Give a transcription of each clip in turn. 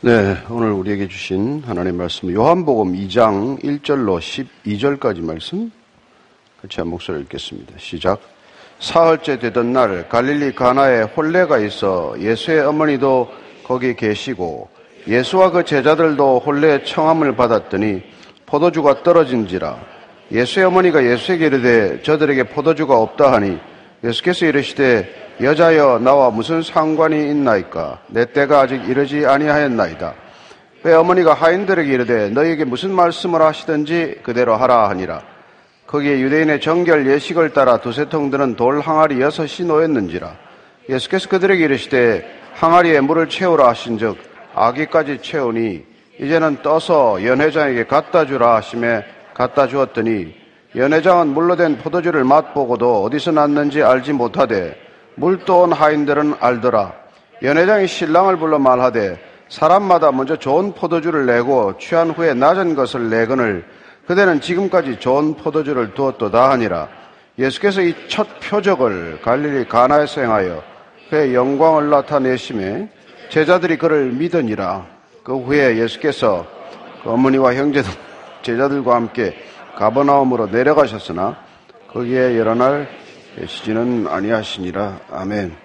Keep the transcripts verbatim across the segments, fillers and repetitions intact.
네, 오늘 우리에게 주신 하나님의 말씀 요한복음 이 장 일 절로 십이 절까지 말씀 같이 한 목소리 읽겠습니다. 시작. 사흘째 되던 날 갈릴리 가나에 혼례가 있어 예수의 어머니도 거기 계시고 예수와 그 제자들도 혼례의 청함을 받았더니 포도주가 떨어진지라. 예수의 어머니가 예수에게 이르되 저들에게 포도주가 없다 하니 예수께서 이르시되 여자여 나와 무슨 상관이 있나이까? 내 때가 아직 이르지 아니하였나이다. 왜 어머니가 하인들에게 이르되 너희에게 무슨 말씀을 하시든지 그대로 하라 하니라. 거기에 유대인의 정결 예식을 따라 두세 통 드는 돌 항아리 여섯이 놓였는지라. 예수께서 그들에게 이르시되 항아리에 물을 채우라 하신즉 아기까지 채우니 이제는 떠서 연회장에게 갖다 주라 하시매 갖다 주었더니 연회장은 물로 된 포도주를 맛보고도 어디서 났는지 알지 못하되 물 떠온 하인들은 알더라. 연회장이 신랑을 불러 말하되 사람마다 먼저 좋은 포도주를 내고 취한 후에 낮은 것을 내거늘 그대는 지금까지 좋은 포도주를 두었도다 하니라. 예수께서 이 첫 표적을 갈릴리 가나에서 행하여 그의 영광을 나타내심에 제자들이 그를 믿으니라. 그 후에 예수께서 그 어머니와 형제들 제자들과 함께 가버나움으로 내려가셨으나 거기에 여러 날 계시지는 아니하시니라. 아멘.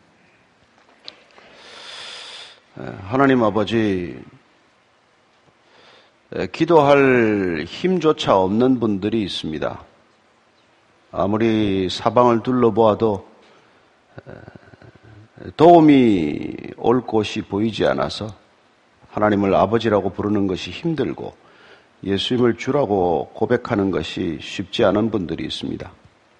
하나님 아버지, 기도할 힘조차 없는 분들이 있습니다. 아무리 사방을 둘러보아도 도움이 올 곳이 보이지 않아서 하나님을 아버지라고 부르는 것이 힘들고 예수님을 주라고 고백하는 것이 쉽지 않은 분들이 있습니다.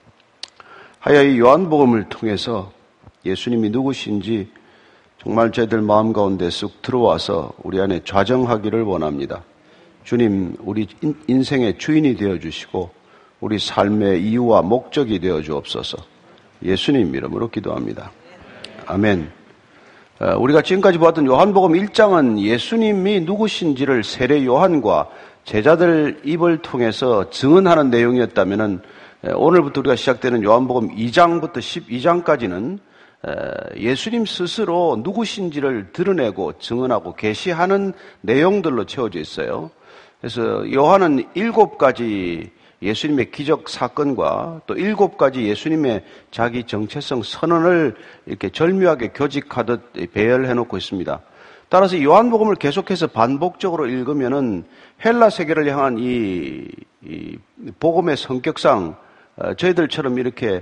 하여 이 요한복음을 통해서 예수님이 누구신지 정말 저희들 마음 가운데 쑥 들어와서 우리 안에 좌정하기를 원합니다. 주님, 우리 인생의 주인이 되어주시고 우리 삶의 이유와 목적이 되어주옵소서. 예수님 이름으로 기도합니다. 아멘. 우리가 지금까지 보았던 요한복음 일 장은 예수님이 누구신지를 세례 요한과 제자들 입을 통해서 증언하는 내용이었다면 오늘부터 우리가 시작되는 요한복음 이 장부터 십이 장까지는 예수님 스스로 누구신지를 드러내고 증언하고 계시하는 내용들로 채워져 있어요. 그래서 요한은 일곱 가지 예수님의 기적 사건과 또 일곱 가지 예수님의 자기 정체성 선언을 이렇게 절묘하게 교직하듯 배열해 놓고 있습니다. 따라서 요한복음을 계속해서 반복적으로 읽으면은 헬라 세계를 향한 이, 이 복음의 성격상 저희들처럼 이렇게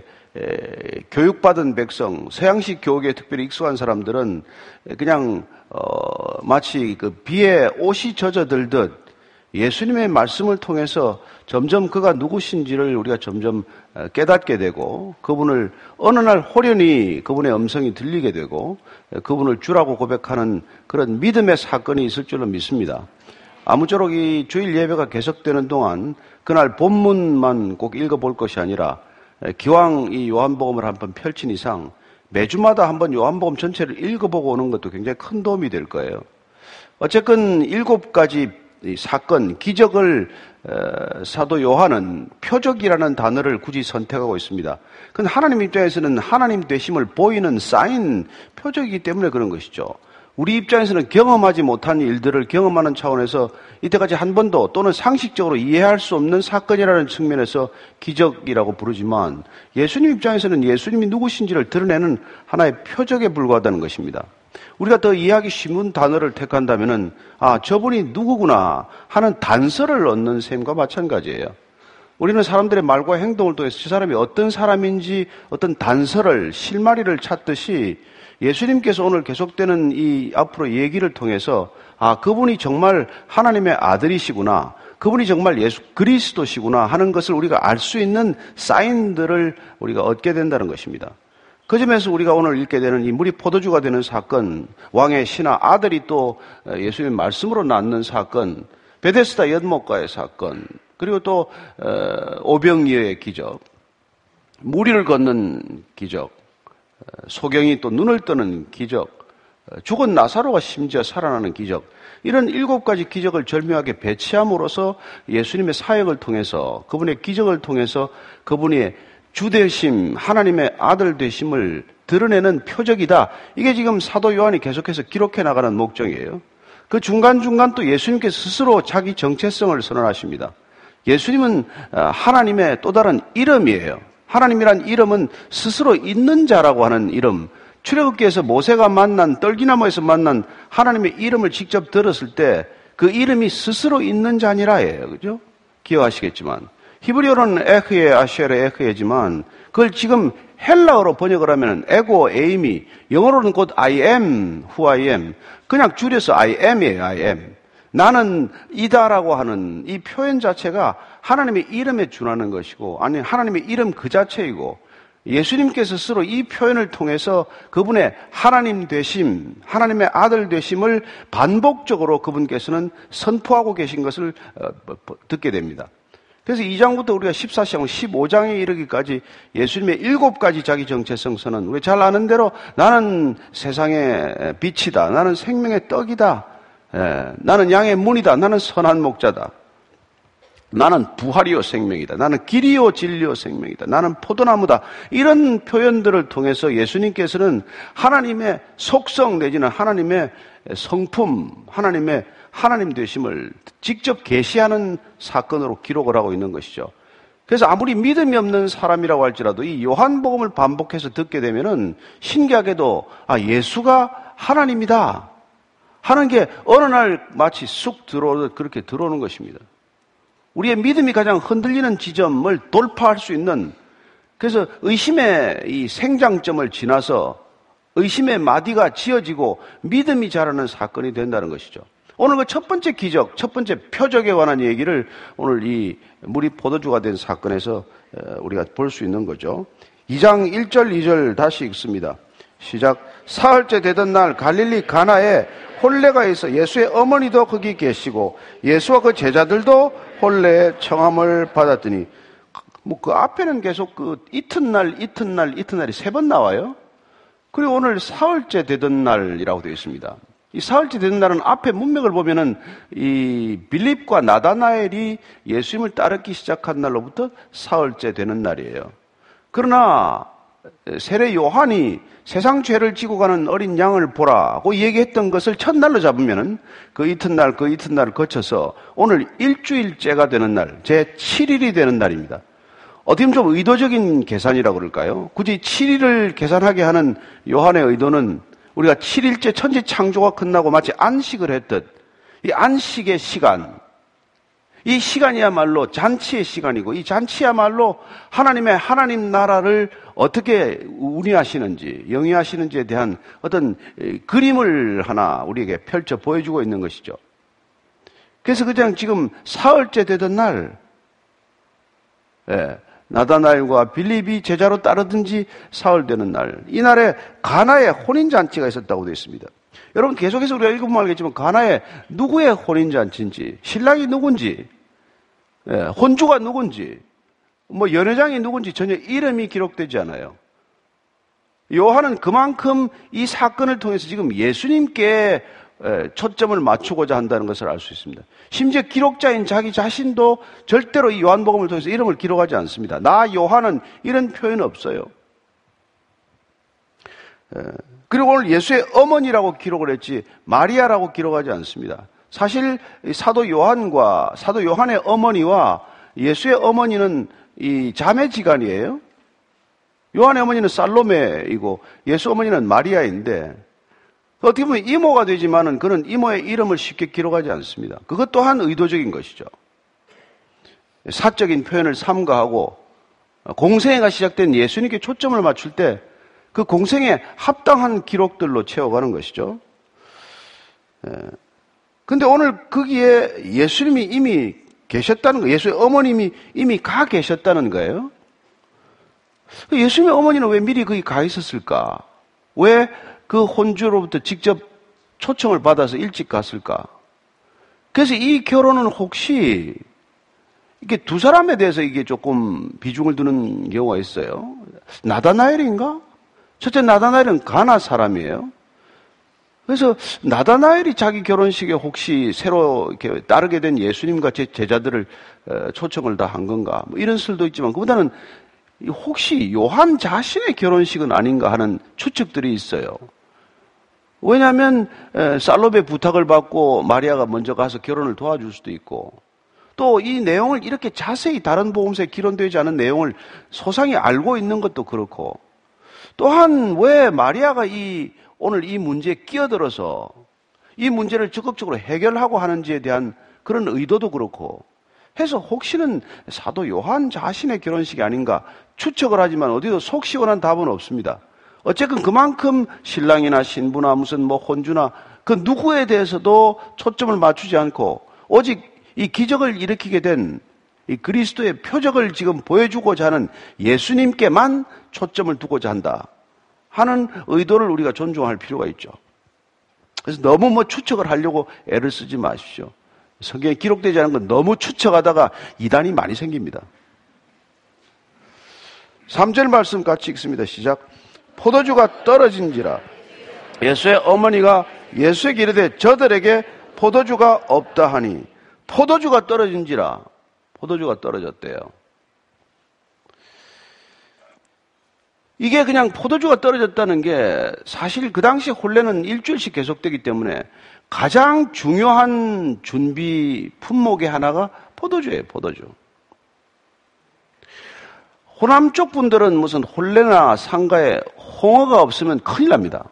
교육받은 백성, 서양식 교육에 특별히 익숙한 사람들은 그냥 어, 마치 그 비에 옷이 젖어들듯 예수님의 말씀을 통해서 점점 그가 누구신지를 우리가 점점 깨닫게 되고 그분을 어느 날 호련히 그분의 음성이 들리게 되고 그분을 주라고 고백하는 그런 믿음의 사건이 있을 줄로 믿습니다. 아무쪼록 이 주일 예배가 계속되는 동안 그날 본문만 꼭 읽어볼 것이 아니라 기왕 이 요한복음을 한번 펼친 이상 매주마다 한번 요한복음 전체를 읽어보고 오는 것도 굉장히 큰 도움이 될 거예요. 어쨌건 일곱 가지 사건, 기적을 사도 요한은 표적이라는 단어를 굳이 선택하고 있습니다. 그건 하나님 입장에서는 하나님 되심을 보이는 사인, 표적이기 때문에 그런 것이죠. 우리 입장에서는 경험하지 못한 일들을 경험하는 차원에서 이때까지 한 번도 또는 상식적으로 이해할 수 없는 사건이라는 측면에서 기적이라고 부르지만 예수님 입장에서는 예수님이 누구신지를 드러내는 하나의 표적에 불과하다는 것입니다. 우리가 더 이해하기 쉬운 단어를 택한다면은 아, 저분이 누구구나 하는 단서를 얻는 셈과 마찬가지예요. 우리는 사람들의 말과 행동을 통해서 저 사람이 어떤 사람인지 어떤 단서를, 실마리를 찾듯이 예수님께서 오늘 계속되는 이 앞으로 얘기를 통해서 아, 그분이 정말 하나님의 아들이시구나, 그분이 정말 예수 그리스도시구나 하는 것을 우리가 알 수 있는 사인들을 우리가 얻게 된다는 것입니다. 그 점에서 우리가 오늘 읽게 되는 이 물이 포도주가 되는 사건, 왕의 신하 아들이 또 예수님의 말씀으로 낳는 사건, 베데스다 연못가의 사건, 그리고 또 오병이어의 기적, 무리를 걷는 기적, 소경이 또 눈을 뜨는 기적, 죽은 나사로가 심지어 살아나는 기적, 이런 일곱 가지 기적을 절묘하게 배치함으로써 예수님의 사역을 통해서 그분의 기적을 통해서 그분이 주되심, 하나님의 아들 되심을 드러내는 표적이다. 이게 지금 사도 요한이 계속해서 기록해 나가는 목적이에요. 그 중간중간 또 예수님께서 스스로 자기 정체성을 선언하십니다. 예수님은 하나님의 또 다른 이름이에요. 하나님이란 이름은 스스로 있는 자라고 하는 이름. 출애굽기에서 모세가 만난 떨기나무에서 만난 하나님의 이름을 직접 들었을 때 그 이름이 스스로 있는 자니라예요. 그죠? 기억하시겠지만 히브리어로는 에흐에 아쉐르 에흐에지만 그걸 지금 헬라어로 번역을 하면 에고 에임이 영어로는 곧 I am who I am 그냥 줄여서 I am이에요. I am. 나는 이다라고 하는 이 표현 자체가 하나님의 이름에 준하는 것이고 아니 하나님의 이름 그 자체이고 예수님께서 스스로 이 표현을 통해서 그분의 하나님 되심, 하나님의 아들 되심을 반복적으로 그분께서는 선포하고 계신 것을 듣게 됩니다. 그래서 이 장부터 우리가 십사 장, 십오 장에 이르기까지 예수님의 일곱 가지 자기 정체성 선언, 우리 잘 아는 대로 나는 세상의 빛이다, 나는 생명의 떡이다, 예, 나는 양의 문이다, 나는 선한 목자다, 나는 부활이요 생명이다, 나는 길이요 진리요 생명이다, 나는 포도나무다. 이런 표현들을 통해서 예수님께서는 하나님의 속성 내지는 하나님의 성품, 하나님의 하나님 되심을 직접 계시하는 사건으로 기록을 하고 있는 것이죠. 그래서 아무리 믿음이 없는 사람이라고 할지라도 이 요한복음을 반복해서 듣게 되면은 신기하게도 아 예수가 하나님이다 하는 게 어느 날 마치 쑥 들어오듯 그렇게 들어오는 것입니다. 우리의 믿음이 가장 흔들리는 지점을 돌파할 수 있는, 그래서 의심의 이 생장점을 지나서 의심의 마디가 지어지고 믿음이 자라는 사건이 된다는 것이죠. 오늘 그 첫 번째 기적, 첫 번째 표적에 관한 얘기를 오늘 이 물이 포도주가 된 사건에서 우리가 볼 수 있는 거죠. 이 장 일 절 이 절 다시 읽습니다. 시작. 사흘째 되던 날 갈릴리 가나에 혼례가 있어 예수의 어머니도 거기 계시고 예수와 그 제자들도 혼례의 청함을 받았더니, 뭐 그 앞에는 계속 그 이튿날 이튿날 이튿날이 세 번 나와요. 그리고 오늘 사흘째 되던 날이라고 되어 있습니다. 이 사흘째 되던 날은 앞에 문맥을 보면은 이 빌립과 나다나엘이 예수님을 따르기 시작한 날로부터 사흘째 되는 날이에요. 그러나 세례 요한이 세상 죄를 지고 가는 어린 양을 보라고 얘기했던 것을 첫날로 잡으면은 그 이튿날 그 이튿날을 거쳐서 오늘 일주일째가 되는 날, 제칠 일이 되는 날입니다. 어떻게 보면 좀 의도적인 계산이라고 그럴까요? 굳이 칠 일을 계산하게 하는 요한의 의도는 우리가 칠 일째 천지 창조가 끝나고 마치 안식을 했듯 이 안식의 시간, 이 시간이야말로 잔치의 시간이고 이 잔치야말로 하나님의 하나님 나라를 어떻게 운영하시는지, 영위하시는지에 대한 어떤 그림을 하나 우리에게 펼쳐 보여주고 있는 것이죠. 그래서 그냥 지금 사흘째 되던 날, 예, 나다나엘과 빌립이 제자로 따르든지 사흘 되는 날, 이날에 가나에 혼인잔치가 있었다고 되어 있습니다. 여러분 계속해서 우리가 읽으면 알겠지만 가나에 누구의 혼인잔치인지, 신랑이 누군지, 예, 혼주가 누군지, 뭐 연회장이 누군지 전혀 이름이 기록되지 않아요. 요한은 그만큼 이 사건을 통해서 지금 예수님께 초점을 맞추고자 한다는 것을 알 수 있습니다. 심지어 기록자인 자기 자신도 절대로 이 요한복음을 통해서 이름을 기록하지 않습니다. 나 요한은 이런 표현 없어요. 그리고 오늘 예수의 어머니라고 기록을 했지 마리아라고 기록하지 않습니다. 사실 사도 요한과 사도 요한의 어머니와 예수의 어머니는 이 자매지간이에요. 요한의 어머니는 살로메이고 예수 어머니는 마리아인데 어떻게 보면 이모가 되지만은 그는 이모의 이름을 쉽게 기록하지 않습니다. 그것 또한 의도적인 것이죠. 사적인 표현을 삼가하고 공생애가 시작된 예수님께 초점을 맞출 때 그 공생에 합당한 기록들로 채워가는 것이죠. 그런데 오늘 거기에 예수님이 이미 계셨다는 거예요. 예수의 어머님이 이미 가 계셨다는 거예요. 예수님의 어머니는 왜 미리 거기 가 있었을까? 왜 그 혼주로부터 직접 초청을 받아서 일찍 갔을까? 그래서 이 결혼은 혹시 이게 두 사람에 대해서 이게 조금 비중을 두는 경우가 있어요. 나다나엘인가? 첫째 나다나엘은 가나 사람이에요. 그래서 나다나엘이 자기 결혼식에 혹시 새로 이렇게 따르게 된 예수님과 제 제자들을 초청을 다 한 건가? 뭐 이런 설도 있지만 그보다는 혹시 요한 자신의 결혼식은 아닌가 하는 추측들이 있어요. 왜냐하면 살로베 부탁을 받고 마리아가 먼저 가서 결혼을 도와줄 수도 있고, 또 이 내용을 이렇게 자세히 다른 복음서에 기록되지 않은 내용을 소상히 알고 있는 것도 그렇고, 또한 왜 마리아가 이 오늘 이 문제에 끼어들어서 이 문제를 적극적으로 해결하고 하는지에 대한 그런 의도도 그렇고 해서 혹시는 사도 요한 자신의 결혼식이 아닌가 추측을 하지만 어디도 속 시원한 답은 없습니다. 어쨌든 그만큼 신랑이나 신부나 무슨 뭐 혼주나 그 누구에 대해서도 초점을 맞추지 않고 오직 이 기적을 일으키게 된 이 그리스도의 표적을 지금 보여주고자 하는 예수님께만 초점을 두고자 한다 하는 의도를 우리가 존중할 필요가 있죠. 그래서 너무 뭐 추측을 하려고 애를 쓰지 마십시오. 성경에 기록되지 않은 건 너무 추측하다가 이단이 많이 생깁니다. 삼 절 말씀 같이 읽습니다. 시작. 포도주가 떨어진지라 예수의 어머니가 예수에게 이르되 저들에게 포도주가 없다 하니, 포도주가 떨어진지라, 포도주가 떨어졌대요. 이게 그냥 포도주가 떨어졌다는 게 사실 그 당시 혼례는 일주일씩 계속되기 때문에 가장 중요한 준비 품목의 하나가 포도주예요, 포도주. 호남 쪽 분들은 무슨 혼례나 상가에 홍어가 없으면 큰일 납니다.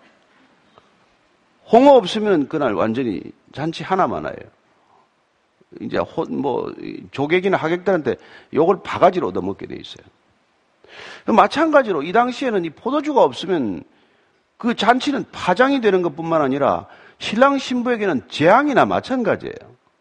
홍어 없으면 그날 완전히 잔치 하나만 해요. 이제 혼, 뭐 조객이나 하객들한테 요걸 바가지로 얻어먹게 돼 있어요. 마찬가지로 이 당시에는 이 포도주가 없으면 그 잔치는 파장이 되는 것뿐만 아니라 신랑 신부에게는 재앙이나 마찬가지예요.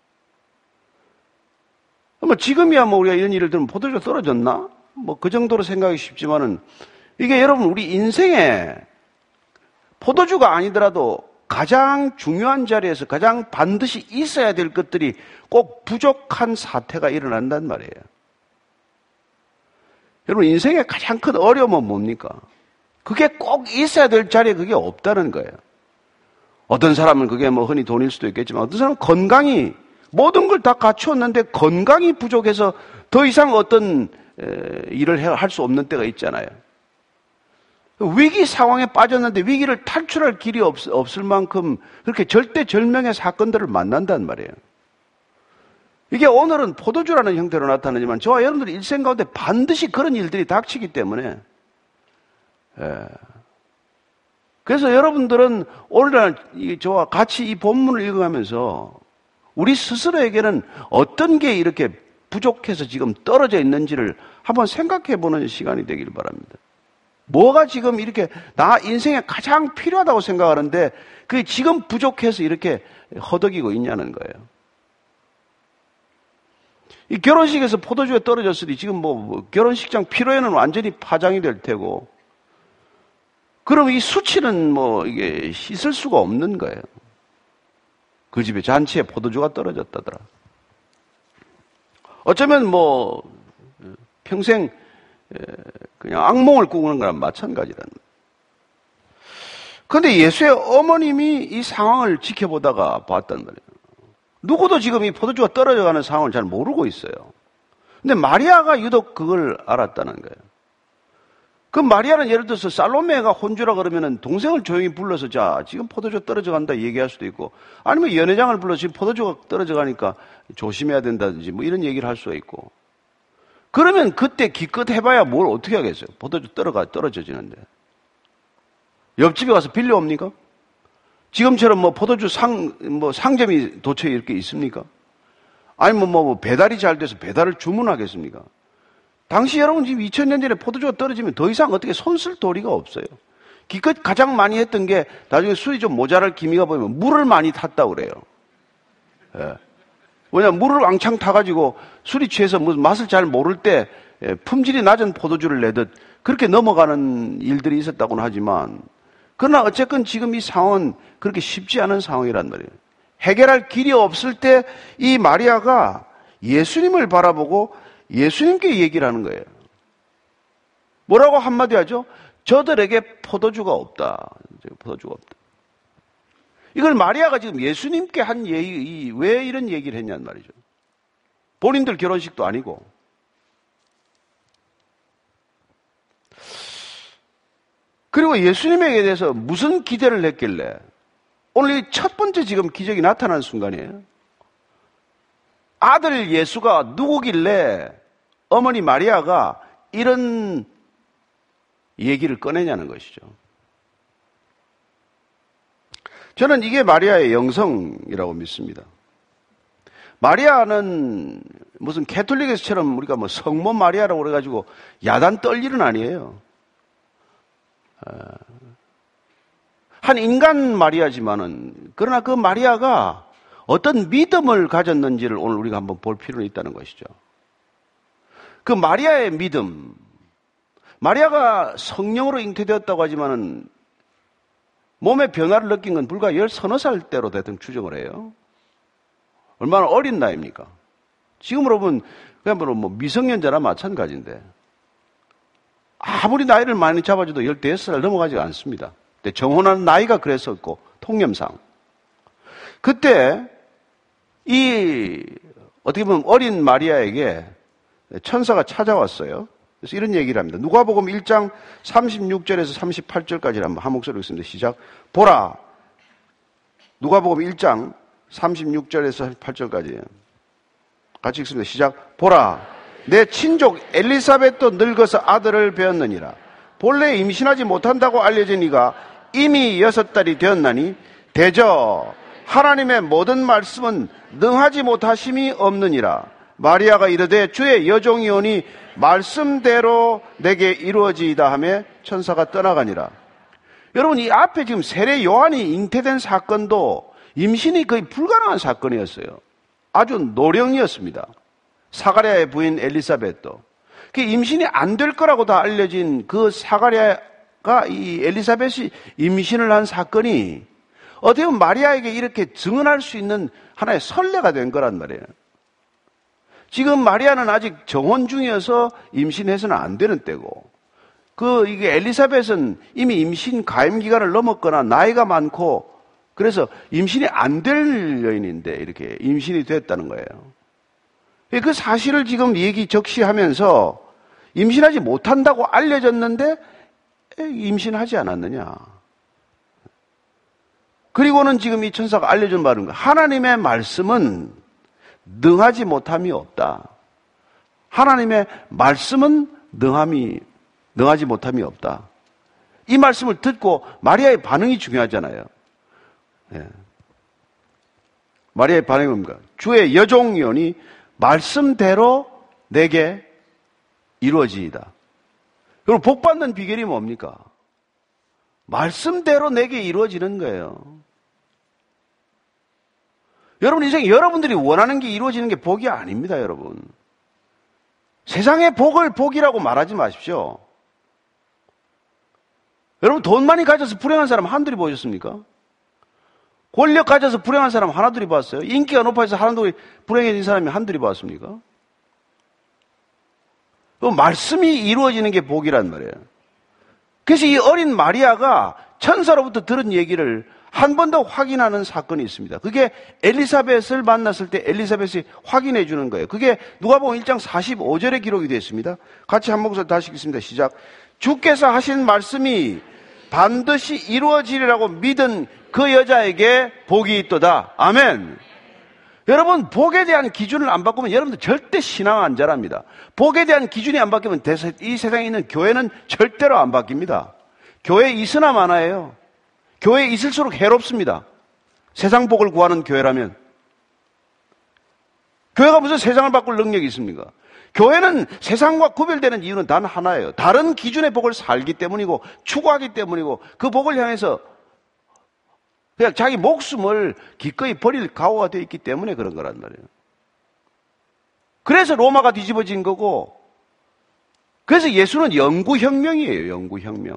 뭐 지금이야 뭐 우리가 이런 일을 들으면 포도주가 떨어졌나? 뭐 그 정도로 생각하기 쉽지만은 이게 여러분 우리 인생에 포도주가 아니더라도 가장 중요한 자리에서 가장 반드시 있어야 될 것들이 꼭 부족한 사태가 일어난단 말이에요. 여러분 인생의 가장 큰 어려움은 뭡니까? 그게 꼭 있어야 될 자리에 그게 없다는 거예요. 어떤 사람은 그게 뭐 흔히 돈일 수도 있겠지만 어떤 사람은 건강이 모든 걸 다 갖추었는데 건강이 부족해서 더 이상 어떤 일을 할 수 없는 때가 있잖아요. 위기 상황에 빠졌는데 위기를 탈출할 길이 없, 없을 만큼 그렇게 절대절명의 사건들을 만난단 말이에요. 이게 오늘은 포도주라는 형태로 나타나지만 저와 여러분들의 일생 가운데 반드시 그런 일들이 닥치기 때문에 예. 그래서 여러분들은 오늘날 저와 같이 이 본문을 읽어가면서 우리 스스로에게는 어떤 게 이렇게 부족해서 지금 떨어져 있는지를 한번 생각해 보는 시간이 되길 바랍니다. 뭐가 지금 이렇게 나 인생에 가장 필요하다고 생각하는데 그게 지금 부족해서 이렇게 허덕이고 있냐는 거예요. 이 결혼식에서 포도주가 떨어졌으니 지금 뭐 결혼식장 피로에는 완전히 파장이 될 테고, 그럼 이 수치는 뭐 이게 있을 수가 없는 거예요. 그 집에 잔치에 포도주가 떨어졌다더라. 어쩌면 뭐 평생 그냥 악몽을 꾸는 거랑 마찬가지라는 거예요. 그런데 예수의 어머님이 이 상황을 지켜보다가 봤단 말이에요. 누구도 지금 이 포도주가 떨어져가는 상황을 잘 모르고 있어요. 근데 마리아가 유독 그걸 알았다는 거예요. 그 마리아는 예를 들어서 살로메가 혼주라 그러면은 동생을 조용히 불러서 자, 지금 포도주가 떨어져간다 얘기할 수도 있고, 아니면 연회장을 불러서 지금 포도주가 떨어져가니까 조심해야 된다든지 뭐 이런 얘기를 할 수가 있고, 그러면 그때 기껏 해봐야 뭘 어떻게 하겠어요? 포도주 떨어가, 떨어져지는데. 옆집에 가서 빌려옵니까? 지금처럼 뭐 포도주 상, 뭐 상점이 도처에 이렇게 있습니까? 아니면 뭐 배달이 잘 돼서 배달을 주문하겠습니까? 당시 여러분 지금 이천 년 전에 포도주가 떨어지면 더 이상 어떻게 손쓸 도리가 없어요. 기껏 가장 많이 했던 게 나중에 술이 좀 모자랄 기미가 보이면 물을 많이 탔다고 그래요. 예. 왜냐면 물을 왕창 타가지고 술이 취해서 무슨 맛을 잘 모를 때 품질이 낮은 포도주를 내듯 그렇게 넘어가는 일들이 있었다고는 하지만, 그러나 어쨌건 지금 이 상황은 그렇게 쉽지 않은 상황이란 말이에요. 해결할 길이 없을 때 이 마리아가 예수님을 바라보고 예수님께 얘기를 하는 거예요. 뭐라고 한마디 하죠? 저들에게 포도주가 없다. 포도주가 없다. 이걸 마리아가 지금 예수님께 한 얘기, 왜 이런 얘기를 했냔 말이죠. 본인들 결혼식도 아니고. 그리고 예수님에게 대해서 무슨 기대를 했길래 오늘 이 첫 번째 지금 기적이 나타나는 순간이에요. 아들 예수가 누구길래 어머니 마리아가 이런 얘기를 꺼내냐는 것이죠. 저는 이게 마리아의 영성이라고 믿습니다. 마리아는 무슨 캐톨릭에서처럼 우리가 뭐 성모 마리아라고 그래가지고 야단 떨 일은 아니에요. 한 인간 마리아지만은, 그러나 그 마리아가 어떤 믿음을 가졌는지를 오늘 우리가 한번 볼 필요는 있다는 것이죠. 그 마리아의 믿음, 마리아가 성령으로 잉태되었다고 하지만은 몸의 변화를 느낀 건 불과 열 서너 살 때로 대충 추정을 해요. 얼마나 어린 나이입니까? 지금으로 보면 그냥 뭐 미성년자나 마찬가지인데, 아무리 나이를 많이 잡아줘도 열다섯 살 넘어가지 않습니다. 근데 정혼한 나이가 그랬었고, 통념상. 그때 이 어떻게 보면 어린 마리아에게 천사가 찾아왔어요. 그래서 이런 얘기를 합니다. 누가복음 일 장 삼십육 절에서 삼십팔 절까지 한번 한 목소리로 읽습니다. 시작. 보라. 누가복음 일 장 삼십육 절에서 삼십팔 절까지 같이 읽습니다. 시작. 보라. 내 친족 엘리사벳도 늙어서 아들을 배었느니라. 본래 임신하지 못한다고 알려진 이가 이미 여섯 달이 되었나니 대저 하나님의 모든 말씀은 능하지 못하심이 없느니라. 마리아가 이르되 주의 여종이오니 말씀대로 내게 이루어지이다 하며 천사가 떠나가니라. 여러분, 이 앞에 지금 세례 요한이 잉태된 사건도 임신이 거의 불가능한 사건이었어요. 아주 노령이었습니다. 사가랴의 부인 엘리사벳도. 그 임신이 안 될 거라고 다 알려진 그 사가랴가 이 엘리사벳이 임신을 한 사건이 어떻게 보면 마리아에게 이렇게 증언할 수 있는 하나의 선례가 된 거란 말이에요. 지금 마리아는 아직 정혼 중이어서 임신해서는 안 되는 때고, 그 이게 엘리사벳은 이미 임신 가임 기간을 넘었거나 나이가 많고 그래서 임신이 안 될 여인인데 이렇게 임신이 됐다는 거예요. 그 사실을 지금 얘기 적시하면서 임신하지 못한다고 알려졌는데 임신하지 않았느냐. 그리고는 지금 이 천사가 알려준 바는 하나님의 말씀은 능하지 못함이 없다. 하나님의 말씀은 능함이, 능하지 못함이 없다. 이 말씀을 듣고 마리아의 반응이 중요하잖아요. 네. 마리아의 반응이 뭡니까? 주의 여종이오니 말씀대로 내게 이루어지이다. 여러분, 복받는 비결이 뭡니까? 말씀대로 내게 이루어지는 거예요. 여러분 인생 여러분들이 원하는 게 이루어지는 게 복이 아닙니다, 여러분. 세상의 복을 복이라고 말하지 마십시오. 여러분 돈 많이 가져서 불행한 사람 한둘이 보셨습니까? 권력 가져서 불행한 사람 하나둘이 봤어요? 인기가 높아서 하나둘이 불행해진 사람이 한둘이 봤습니까? 그 말씀이 이루어지는 게 복이란 말이에요. 그래서 이 어린 마리아가 천사로부터 들은 얘기를 한 번 더 확인하는 사건이 있습니다. 그게 엘리사벳을 만났을 때 엘리사벳이 확인해 주는 거예요. 그게 누가복음 일 장 사십오 절에 기록이 되어 있습니다. 같이 한 목소리 다시 읽겠습니다. 시작. 주께서 하신 말씀이 반드시 이루어지리라고 믿은 그 여자에게 복이 있도다. 아멘. 여러분, 복에 대한 기준을 안 바꾸면 여러분들 절대 신앙 안 자랍니다. 복에 대한 기준이 안 바뀌면 이 세상에 있는 교회는 절대로 안 바뀝니다. 교회 있으나 마나예요. 교회에 있을수록 해롭습니다. 세상 복을 구하는 교회라면. 교회가 무슨 세상을 바꿀 능력이 있습니까? 교회는 세상과 구별되는 이유는 단 하나예요. 다른 기준의 복을 살기 때문이고 추구하기 때문이고 그 복을 향해서 그냥 자기 목숨을 기꺼이 버릴 각오가 되어 있기 때문에 그런 거란 말이에요. 그래서 로마가 뒤집어진 거고, 그래서 예수는 영구혁명이에요. 영구혁명.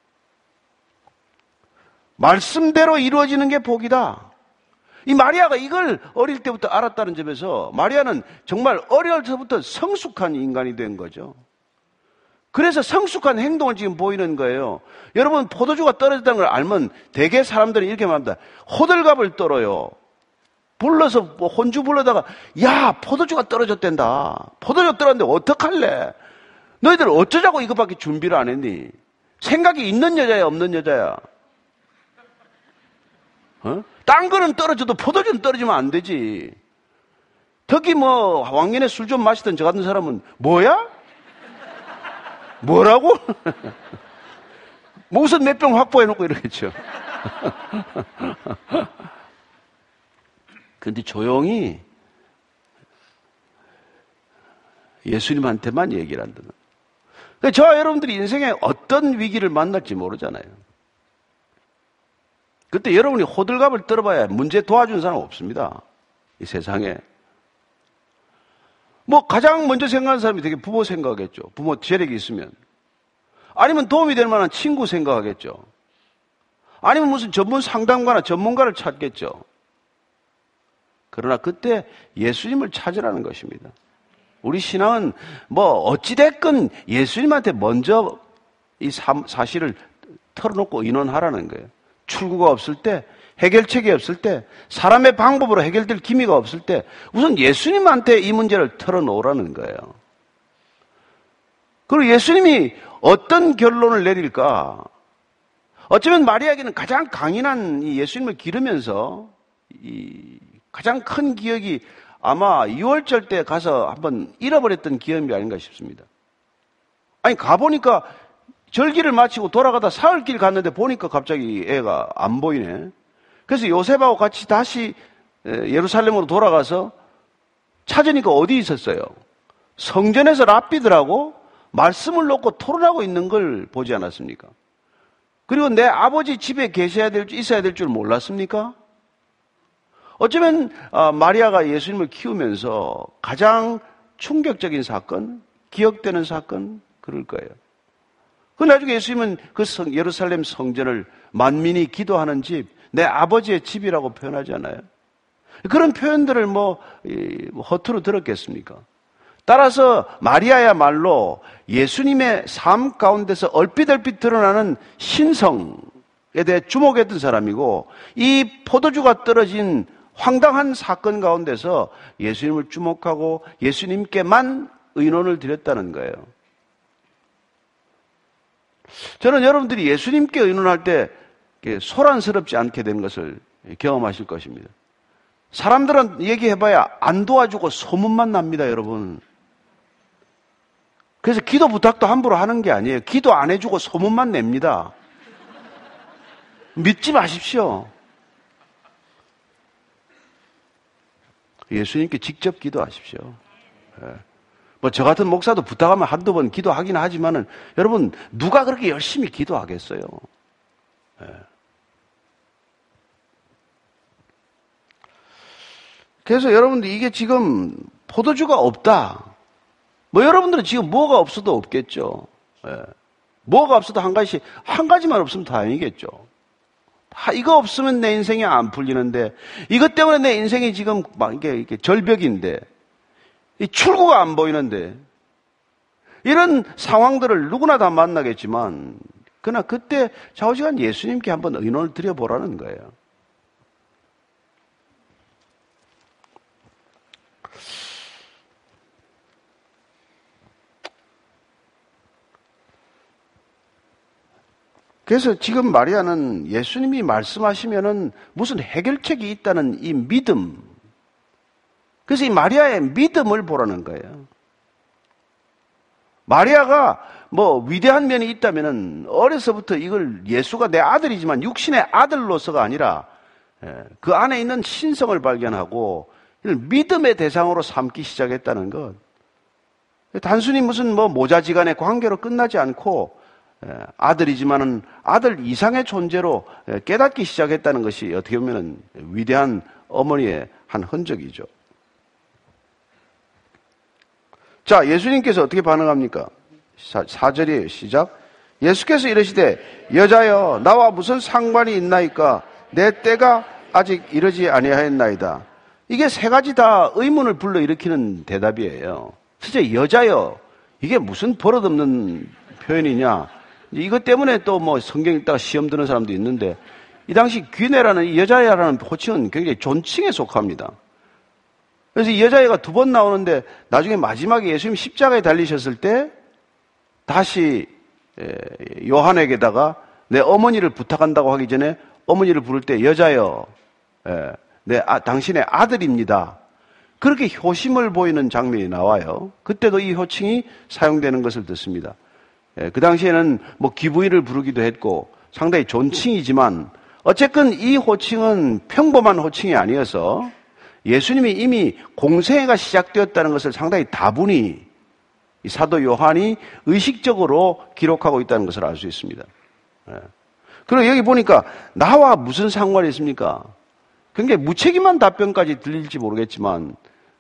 말씀대로 이루어지는 게 복이다. 이 마리아가 이걸 어릴 때부터 알았다는 점에서 마리아는 정말 어릴 때부터 성숙한 인간이 된 거죠. 그래서 성숙한 행동을 지금 보이는 거예요. 여러분, 포도주가 떨어졌다는 걸 알면 대개 사람들은 이렇게 말합니다. 호들갑을 떨어요. 불러서 뭐 혼주 불러다가 야, 포도주가 떨어졌댄다. 포도주가 떨어졌는데 어떡할래? 너희들 어쩌자고 이것밖에 준비를 안 했니? 생각이 있는 여자야 없는 여자야? 어? 딴 거는 떨어져도 포도주는 떨어지면 안 되지. 특히 뭐 왕년에 술 좀 마시던 저 같은 사람은 뭐야? 뭐라고? 뭐 우선 몇 병 확보해놓고 이러겠죠. 근데 조용히 예수님한테만 얘기를 한다. 그러니까 저와 여러분들이 인생에 어떤 위기를 만날지 모르잖아요. 그때 여러분이 호들갑을 떨어봐야 문제 도와주는 사람 없습니다. 이 세상에. 뭐 가장 먼저 생각하는 사람이 되게 부모 생각하겠죠. 부모 재력이 있으면. 아니면 도움이 될 만한 친구 생각하겠죠. 아니면 무슨 전문 상담가나 전문가를 찾겠죠. 그러나 그때 예수님을 찾으라는 것입니다. 우리 신앙은 뭐 어찌됐건 예수님한테 먼저 이 사실을 털어놓고 의논하라는 거예요. 출구가 없을 때, 해결책이 없을 때, 사람의 방법으로 해결될 기미가 없을 때 우선 예수님한테 이 문제를 털어놓으라는 거예요. 그리고 예수님이 어떤 결론을 내릴까? 어쩌면 마리아에게는 가장 강인한 이 예수님을 기르면서 이 가장 큰 기억이 아마 유월절 때 가서 한번 잃어버렸던 기억이 아닌가 싶습니다. 아니 가보니까 절기를 마치고 돌아가다 사흘길 갔는데 보니까 갑자기 애가 안 보이네. 그래서 요셉하고 같이 다시 예루살렘으로 돌아가서 찾으니까 어디 있었어요? 성전에서 랍비들하고 말씀을 놓고 토론하고 있는 걸 보지 않았습니까? 그리고 내 아버지 집에 계셔야 될, 있어야 될 줄 몰랐습니까? 어쩌면 마리아가 예수님을 키우면서 가장 충격적인 사건, 기억되는 사건 그럴 거예요. 그 나중에 예수님은 그 성, 예루살렘 성전을 만민이 기도하는 집, 내 아버지의 집이라고 표현하잖아요. 그런 표현들을 뭐, 뭐 허투루 들었겠습니까? 따라서 마리아야말로 예수님의 삶 가운데서 얼핏얼핏 드러나는 신성에 대해 주목했던 사람이고 이 포도주가 떨어진 황당한 사건 가운데서 예수님을 주목하고 예수님께만 의논을 드렸다는 거예요. 저는 여러분들이 예수님께 의논할 때 소란스럽지 않게 되는 것을 경험하실 것입니다. 사람들은 얘기해봐야 안 도와주고 소문만 납니다, 여러분. 그래서 기도 부탁도 함부로 하는 게 아니에요. 기도 안 해주고 소문만 냅니다. 믿지 마십시오. 예수님께 직접 기도하십시오. 예. 뭐 저 같은 목사도 부탁하면 한두 번 기도하긴 하지만은 여러분 누가 그렇게 열심히 기도하겠어요? 예. 그래서 여러분들 이게 지금 포도주가 없다. 뭐 여러분들은 지금 뭐가 없어도 없겠죠. 예. 뭐가 없어도 한 가지, 한 가지만 없으면 다행이겠죠. 아, 이거 없으면 내 인생이 안 풀리는데, 이것 때문에 내 인생이 지금 막 이게, 이게 절벽인데, 이 출구가 안 보이는데, 이런 상황들을 누구나 다 만나겠지만, 그러나 그때 좌우지간 예수님께 한번 의논을 드려보라는 거예요. 그래서 지금 마리아는 예수님이 말씀하시면은 무슨 해결책이 있다는 이 믿음. 그래서 이 마리아의 믿음을 보라는 거예요. 마리아가 뭐 위대한 면이 있다면은 어려서부터 이걸 예수가 내 아들이지만 육신의 아들로서가 아니라 그 안에 있는 신성을 발견하고 믿음의 대상으로 삼기 시작했다는 것. 단순히 무슨 뭐 모자지간의 관계로 끝나지 않고 아들이지만은 아들 이상의 존재로 깨닫기 시작했다는 것이 어떻게 보면 위대한 어머니의 한 흔적이죠. 자, 예수님께서 어떻게 반응합니까? 사 절이에요. 시작. 예수께서 이르시되 여자여 나와 무슨 상관이 있나이까? 내 때가 아직 이르지 아니하였나이다. 이게 세 가지 다 의문을 불러일으키는 대답이에요. 진짜 여자여, 이게 무슨 버릇없는 표현이냐? 이것 때문에 또 뭐 성경 읽다가 시험 드는 사람도 있는데, 이 당시 귀내라는 이 여자애라는 호칭은 굉장히 존칭에 속합니다. 그래서 이 여자애가 두 번 나오는데 나중에 마지막에 예수님 십자가에 달리셨을 때 다시 요한에게다가 내 어머니를 부탁한다고 하기 전에 어머니를 부를 때 여자여, 예, 네, 아, 당신의 아들입니다. 그렇게 효심을 보이는 장면이 나와요. 그때도 이 호칭이 사용되는 것을 듣습니다. 예, 그 당시에는 뭐 기부인을 부르기도 했고 상당히 존칭이지만 어쨌든 이 호칭은 평범한 호칭이 아니어서 예수님이 이미 공생애가 시작되었다는 것을 상당히 다분히 이 사도 요한이 의식적으로 기록하고 있다는 것을 알 수 있습니다. 예. 그리고 여기 보니까 나와 무슨 상관이 있습니까? 굉장히 무책임한 답변까지 들릴지 모르겠지만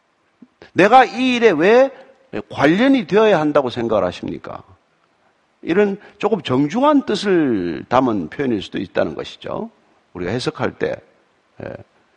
내가 이 일에 왜 관련이 되어야 한다고 생각을 하십니까? 이런 조금 정중한 뜻을 담은 표현일 수도 있다는 것이죠. 우리가 해석할 때. 예.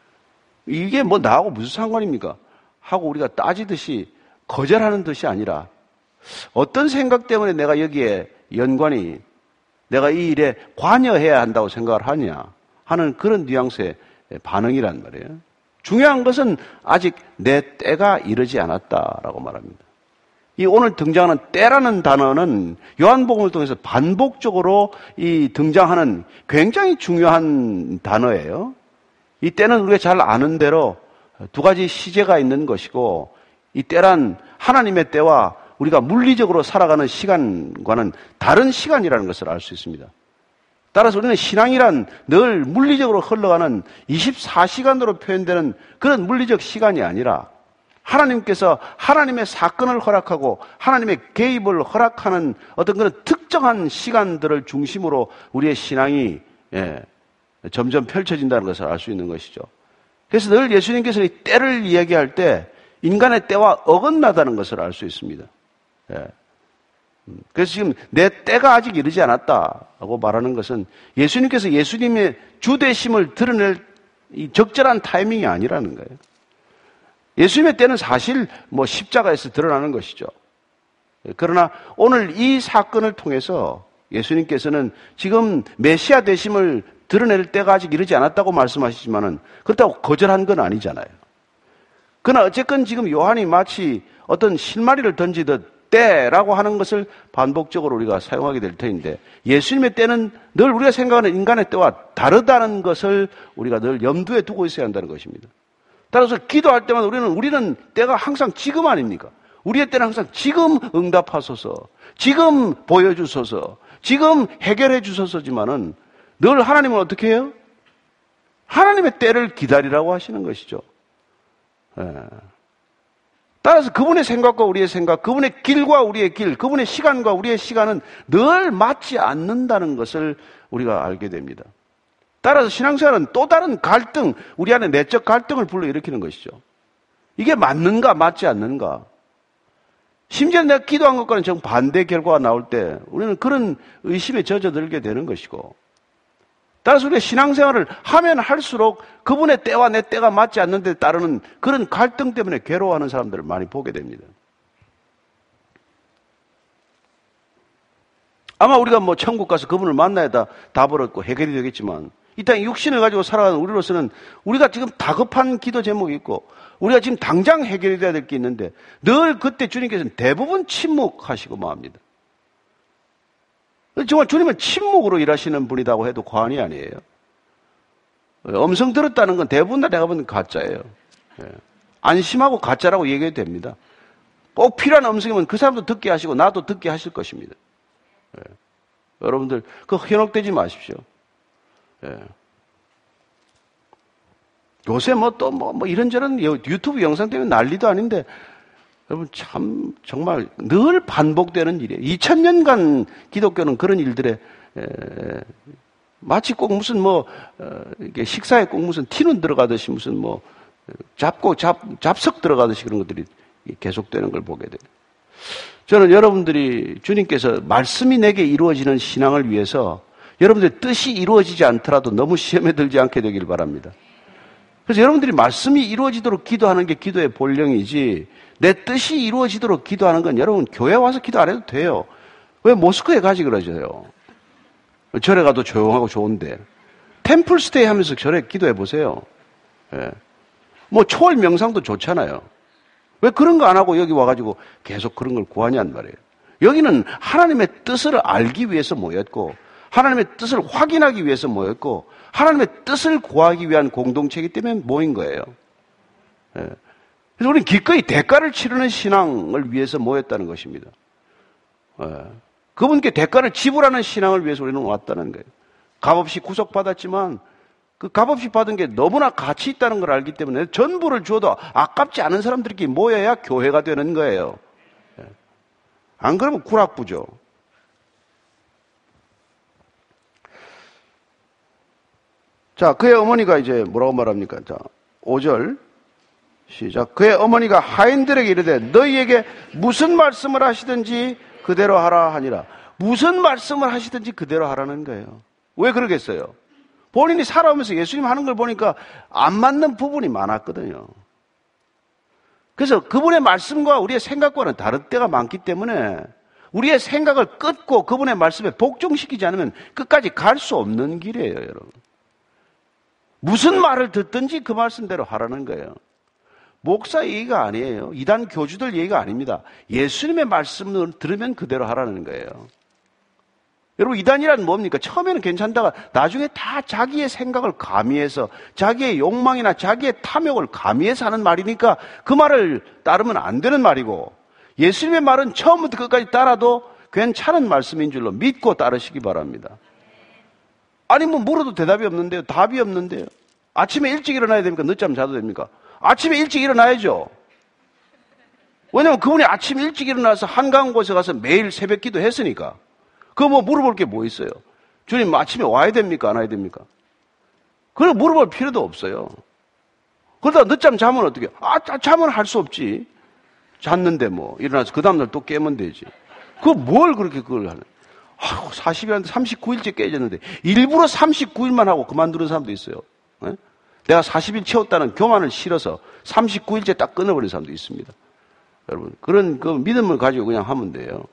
이게 뭐 나하고 무슨 상관입니까? 하고 우리가 따지듯이 거절하는 뜻이 아니라 어떤 생각 때문에 내가 여기에 연관이 내가 이 일에 관여해야 한다고 생각을 하냐 하는 그런 뉘앙스의 반응이란 말이에요. 중요한 것은 아직 내 때가 이르지 않았다라고 말합니다. 이 오늘 등장하는 때라는 단어는 요한복음을 통해서 반복적으로 이 등장하는 굉장히 중요한 단어예요. 이 때는 우리가 잘 아는 대로 두 가지 시제가 있는 것이고 이 때란 하나님의 때와 우리가 물리적으로 살아가는 시간과는 다른 시간이라는 것을 알 수 있습니다. 따라서 우리는 신앙이란 늘 물리적으로 흘러가는 이십사 시간으로 표현되는 그런 물리적 시간이 아니라 하나님께서 하나님의 사건을 허락하고 하나님의 개입을 허락하는 어떤 그런 특정한 시간들을 중심으로 우리의 신앙이 예, 점점 펼쳐진다는 것을 알 수 있는 것이죠. 그래서 늘 예수님께서 이 때를 이야기할 때 인간의 때와 어긋나다는 것을 알 수 있습니다. 예. 그래서 지금 내 때가 아직 이르지 않았다라고 말하는 것은 예수님께서 예수님의 주되심을 드러낼 이 적절한 타이밍이 아니라는 거예요. 예수님의 때는 사실 뭐 십자가에서 드러나는 것이죠. 그러나 오늘 이 사건을 통해서 예수님께서는 지금 메시아 되심을 드러낼 때가 아직 이르지 않았다고 말씀하시지만은 그렇다고 거절한 건 아니잖아요. 그러나 어쨌건 지금 요한이 마치 어떤 실마리를 던지듯 때라고 하는 것을 반복적으로 우리가 사용하게 될 터인데 예수님의 때는 늘 우리가 생각하는 인간의 때와 다르다는 것을 우리가 늘 염두에 두고 있어야 한다는 것입니다. 따라서 기도할 때마다 우리는 우리는 때가 항상 지금 아닙니까? 우리의 때는 항상 지금 응답하소서, 지금 보여주소서, 지금 해결해 주소서지만은 늘 하나님은 어떻게 해요? 하나님의 때를 기다리라고 하시는 것이죠. 예. 따라서 그분의 생각과 우리의 생각, 그분의 길과 우리의 길, 그분의 시간과 우리의 시간은 늘 맞지 않는다는 것을 우리가 알게 됩니다. 따라서 신앙생활은 또 다른 갈등, 우리 안에 내적 갈등을 불러일으키는 것이죠. 이게 맞는가 맞지 않는가. 심지어 내가 기도한 것과는 정반대 결과가 나올 때 우리는 그런 의심에 젖어들게 되는 것이고 따라서 우리가 신앙생활을 하면 할수록 그분의 때와 내 때가 맞지 않는 데 따르는 그런 갈등 때문에 괴로워하는 사람들을 많이 보게 됩니다. 아마 우리가 뭐 천국 가서 그분을 만나야 다 답을 얻고 해결이 되겠지만 이 땅에 육신을 가지고 살아가는 우리로서는 우리가 지금 다급한 기도 제목이 있고 우리가 지금 당장 해결이 돼야 될 게 있는데 늘 그때 주님께서는 대부분 침묵하시고 맙니다. 정말 주님은 침묵으로 일하시는 분이라고 해도 과언이 아니에요. 음성 들었다는 건 대부분 다 내가 보는 가짜예요. 안심하고 가짜라고 얘기해도 됩니다. 꼭 필요한 음성이면 그 사람도 듣게 하시고 나도 듣게 하실 것입니다. 여러분들 그 현혹되지 마십시오. 요새 뭐 또 뭐 뭐 이런저런 유튜브 영상 때문에 난리도 아닌데 여러분 참 정말 늘 반복되는 일이에요. 이천 년간 기독교는 그런 일들에 에, 마치 꼭 무슨 뭐 어, 이게 식사에 꼭 무슨 티눈 들어가듯이 무슨 뭐 잡고 잡 잡석 들어가듯이 그런 것들이 계속되는 걸 보게 돼요. 저는 여러분들이 주님께서 말씀이 내게 이루어지는 신앙을 위해서 여러분들의 뜻이 이루어지지 않더라도 너무 시험에 들지 않게 되길 바랍니다. 그래서 여러분들이 말씀이 이루어지도록 기도하는 게 기도의 본령이지 내 뜻이 이루어지도록 기도하는 건 여러분 교회 와서 기도 안 해도 돼요. 왜 모스크에 가지 그러죠? 절에 가도 조용하고 좋은데 템플 스테이 하면서 절에 기도해 보세요. 예. 뭐 초월 명상도 좋잖아요. 왜 그런 거 안 하고 여기 와가지고 계속 그런 걸 구하냔 말이에요. 여기는 하나님의 뜻을 알기 위해서 모였고 하나님의 뜻을 확인하기 위해서 모였고 하나님의 뜻을 구하기 위한 공동체이기 때문에 모인 거예요. 예. 그래서 우리는 기꺼이 대가를 치르는 신앙을 위해서 모였다는 것입니다. 예. 그분께 대가를 지불하는 신앙을 위해서 우리는 왔다는 거예요. 값없이 구속받았지만 그 값없이 받은 게 너무나 가치 있다는 걸 알기 때문에 전부를 줘도 아깝지 않은 사람들끼리 모여야 교회가 되는 거예요. 예. 안 그러면 구락부죠. 자, 그의 어머니가 이제 뭐라고 말합니까? 자, 오 절 시작. 그의 어머니가 하인들에게 이르되 너희에게 무슨 말씀을 하시든지 그대로 하라 하니라. 무슨 말씀을 하시든지 그대로 하라는 거예요. 왜 그러겠어요? 본인이 살아오면서 예수님 하는 걸 보니까 안 맞는 부분이 많았거든요. 그래서 그분의 말씀과 우리의 생각과는 다른 때가 많기 때문에 우리의 생각을 끊고 그분의 말씀에 복종시키지 않으면 끝까지 갈 수 없는 길이에요, 여러분. 무슨 말을 듣든지 그 말씀대로 하라는 거예요. 목사 얘기가 아니에요. 이단 교주들 얘기가 아닙니다. 예수님의 말씀을 들으면 그대로 하라는 거예요. 여러분, 이단이란 뭡니까? 처음에는 괜찮다가 나중에 다 자기의 생각을 가미해서 자기의 욕망이나 자기의 탐욕을 가미해서 하는 말이니까 그 말을 따르면 안 되는 말이고, 예수님의 말은 처음부터 끝까지 따라도 괜찮은 말씀인 줄로 믿고 따르시기 바랍니다. 아니 뭐 물어도 대답이 없는데요. 답이 없는데요. 아침에 일찍 일어나야 됩니까? 늦잠 자도 됩니까? 아침에 일찍 일어나야죠. 왜냐하면 그분이 아침 일찍 일어나서 한가운 곳에 가서 매일 새벽 기도 했으니까. 그거 뭐 물어볼 게 뭐 있어요? 주님 아침에 와야 됩니까? 안 와야 됩니까? 그걸 물어볼 필요도 없어요. 그러다 늦잠 자면 어떻게 해요? 아, 잠은 할 수 없지. 잤는데 뭐 일어나서 그 다음날 또 깨면 되지. 그거 뭘 그렇게 그걸 하는? 아우, 사십 일인데 삼십구 일째 깨졌는데 일부러 삼십구 일만 하고 그만두는 사람도 있어요. 네? 내가 사십 일 채웠다는 교만을 실어서 삼십구 일째 딱 끊어버린 사람도 있습니다. 여러분, 그런 그 믿음을 가지고 그냥 하면 돼요.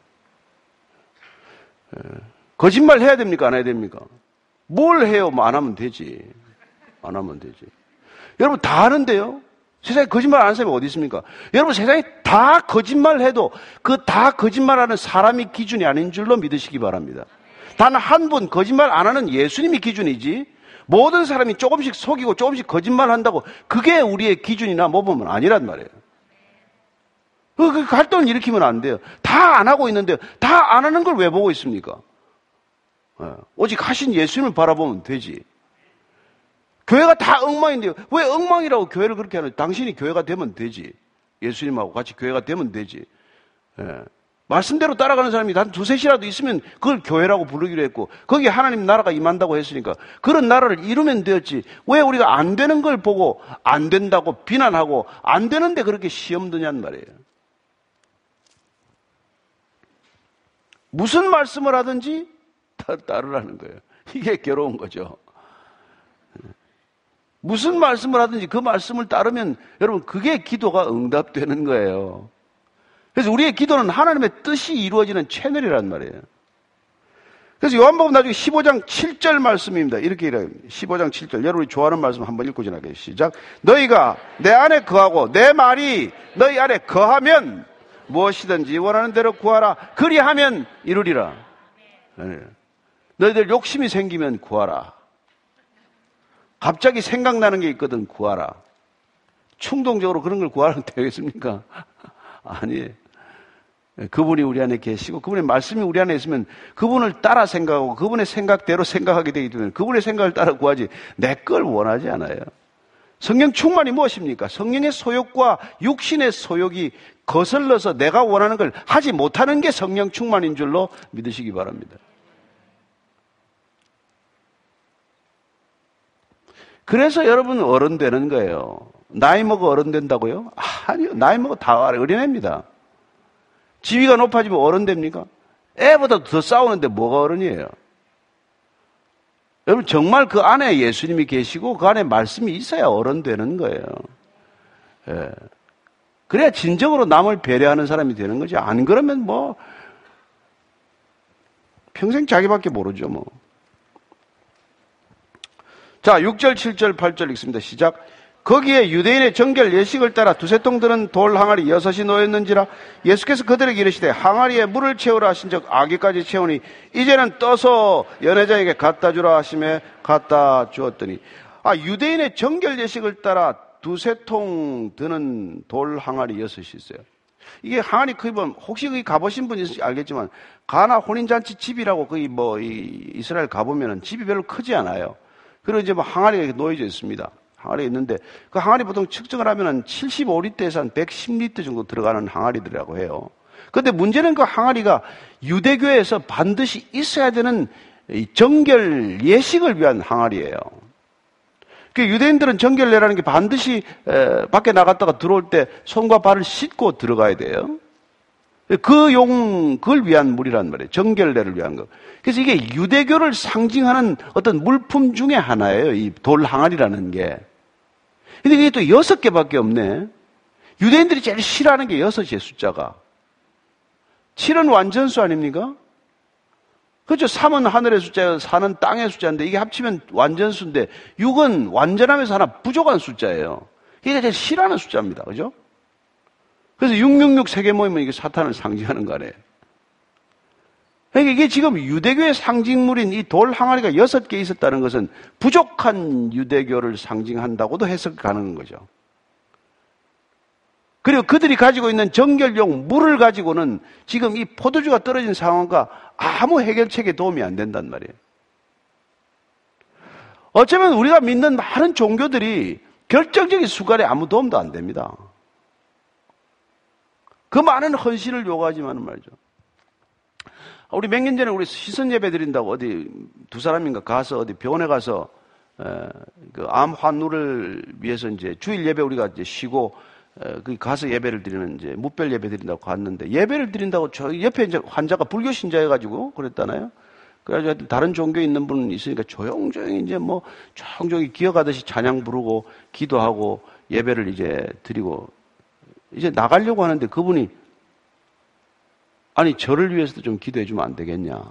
예. 거짓말 해야 됩니까? 안 해야 됩니까? 뭘 해요? 뭐 안 하면 되지. 안 하면 되지. 여러분, 다 하는데요? 세상에 거짓말 안 하는 사람이 어디 있습니까? 여러분, 세상에 다 거짓말 해도 그 다 거짓말하는 사람이 기준이 아닌 줄로 믿으시기 바랍니다. 단 한 분 거짓말 안 하는 예수님이 기준이지, 모든 사람이 조금씩 속이고 조금씩 거짓말 한다고 그게 우리의 기준이나 모범은 아니란 말이에요. 그 갈등을 일으키면 안 돼요. 다 안 하고 있는데요. 다 안 하는 걸 왜 보고 있습니까? 오직 하신 예수님을 바라보면 되지. 교회가 다 엉망인데요. 왜 엉망이라고 교회를 그렇게 하는? 당신이 교회가 되면 되지. 예수님하고 같이 교회가 되면 되지. 예. 말씀대로 따라가는 사람이 단 두셋이라도 있으면 그걸 교회라고 부르기로 했고, 거기에 하나님 나라가 임한다고 했으니까 그런 나라를 이루면 되었지. 왜 우리가 안 되는 걸 보고 안 된다고 비난하고 안 되는데 그렇게 시험 드냐는 말이에요. 무슨 말씀을 하든지 다 따르라는 거예요. 이게 괴로운 거죠. 무슨 말씀을 하든지 그 말씀을 따르면 여러분 그게 기도가 응답되는 거예요. 그래서 우리의 기도는 하나님의 뜻이 이루어지는 채널이란 말이에요. 그래서 요한복음 나중에 십오 장 칠 절 말씀입니다. 이렇게 이래요. 십오 장 칠 절. 여러분이 좋아하는 말씀 한번 읽고 지나가요. 시작. 너희가 내 안에 거하고 내 말이 너희 안에 거하면 무엇이든지 원하는 대로 구하라. 그리하면 이루리라. 네. 너희들 욕심이 생기면 구하라. 갑자기 생각나는 게 있거든 구하라. 충동적으로 그런 걸 구하라면 되겠습니까? 아니에요. 그분이 우리 안에 계시고 그분의 말씀이 우리 안에 있으면 그분을 따라 생각하고 그분의 생각대로 생각하게 되기 때문에 그분의 생각을 따라 구하지 내 걸 원하지 않아요. 성령 충만이 무엇입니까? 성령의 소욕과 육신의 소욕이 거슬러서 내가 원하는 걸 하지 못하는 게 성령 충만인 줄로 믿으시기 바랍니다. 그래서 여러분 어른 되는 거예요. 나이 먹어 어른 된다고요? 아니요. 나이 먹어 다 어린애입니다. 지위가 높아지면 어른 됩니까? 애보다 더 싸우는데 뭐가 어른이에요? 여러분 정말 그 안에 예수님이 계시고 그 안에 말씀이 있어야 어른 되는 거예요. 예. 그래야 진정으로 남을 배려하는 사람이 되는 거지. 안 그러면 뭐 평생 자기밖에 모르죠 뭐. 자, 육 절, 칠 절, 팔 절 읽습니다. 시작. 거기에 유대인의 정결 예식을 따라 두세 통 드는 돌 항아리 여섯이 놓였는지라. 예수께서 그들에게 이르시되 항아리에 물을 채우라 하신즉 아기까지 채우니 이제는 떠서 연회자에게 갖다 주라 하시매 갖다 주었더니. 아, 유대인의 정결 예식을 따라 두세 통 드는 돌 항아리 여섯이 있어요. 이게 항아리 크기 보면 혹시 거기 가보신 분이 있을지 알겠지만 가나 혼인잔치 집이라고 거기 뭐 이 이스라엘 가보면은 집이 별로 크지 않아요. 그리고 이제 뭐 항아리가 이렇게 놓여져 있습니다. 항아리가 있는데 그 항아리 보통 측정을 하면은 칠십오 리터에서 한 백십 리터 정도 들어가는 항아리들이라고 해요. 그런데 문제는 그 항아리가 유대교에서 반드시 있어야 되는 정결 예식을 위한 항아리예요. 그 유대인들은 정결례라는 게 반드시 에, 밖에 나갔다가 들어올 때 손과 발을 씻고 들어가야 돼요. 그 용, 그걸 위한 물이란 말이에요. 정결례를 위한 거. 그래서 이게 유대교를 상징하는 어떤 물품 중에 하나예요. 이 돌 항아리라는 게. 근데 이게 또 여섯 개밖에 없네. 유대인들이 제일 싫어하는 게 여섯이에요, 숫자가. 칠은 완전수 아닙니까? 그렇죠. 삼은 하늘의 숫자예요. 사는 땅의 숫자인데 이게 합치면 완전수인데 육은 완전하면서 하나 부족한 숫자예요. 이게 제일 싫어하는 숫자입니다. 그죠? 그래서 육육육 세 개 모이면 이게 사탄을 상징하는 거래요. 그러니까 이게 지금 유대교의 상징물인 이 돌 항아리가 여섯 개 있었다는 것은 부족한 유대교를 상징한다고도 해석 가능한 거죠. 그리고 그들이 가지고 있는 정결용 물을 가지고는 지금 이 포도주가 떨어진 상황과 아무 해결책에 도움이 안 된단 말이에요. 어쩌면 우리가 믿는 많은 종교들이 결정적인 순간에 아무 도움도 안 됩니다. 그 많은 헌신을 요구하지만은 말이죠. 우리 몇 년 전에 우리 시선 예배 드린다고 어디 두 사람인가 가서 어디 병원에 가서 그 암 환우를 위해서 이제 주일 예배 우리가 이제 쉬고 그 가서 예배를 드리는 이제 무별 예배 드린다고 갔는데 예배를 드린다고 저 옆에 이제 환자가 불교 신자여가지고 그랬잖아요. 그래가지고 다른 종교에 있는 분 있으니까 조용조용히 이제 뭐 조용조용히 기어가듯이 찬양 부르고 기도하고 예배를 이제 드리고 이제 나가려고 하는데 그분이 아니 저를 위해서도 좀 기도해 주면 안 되겠냐.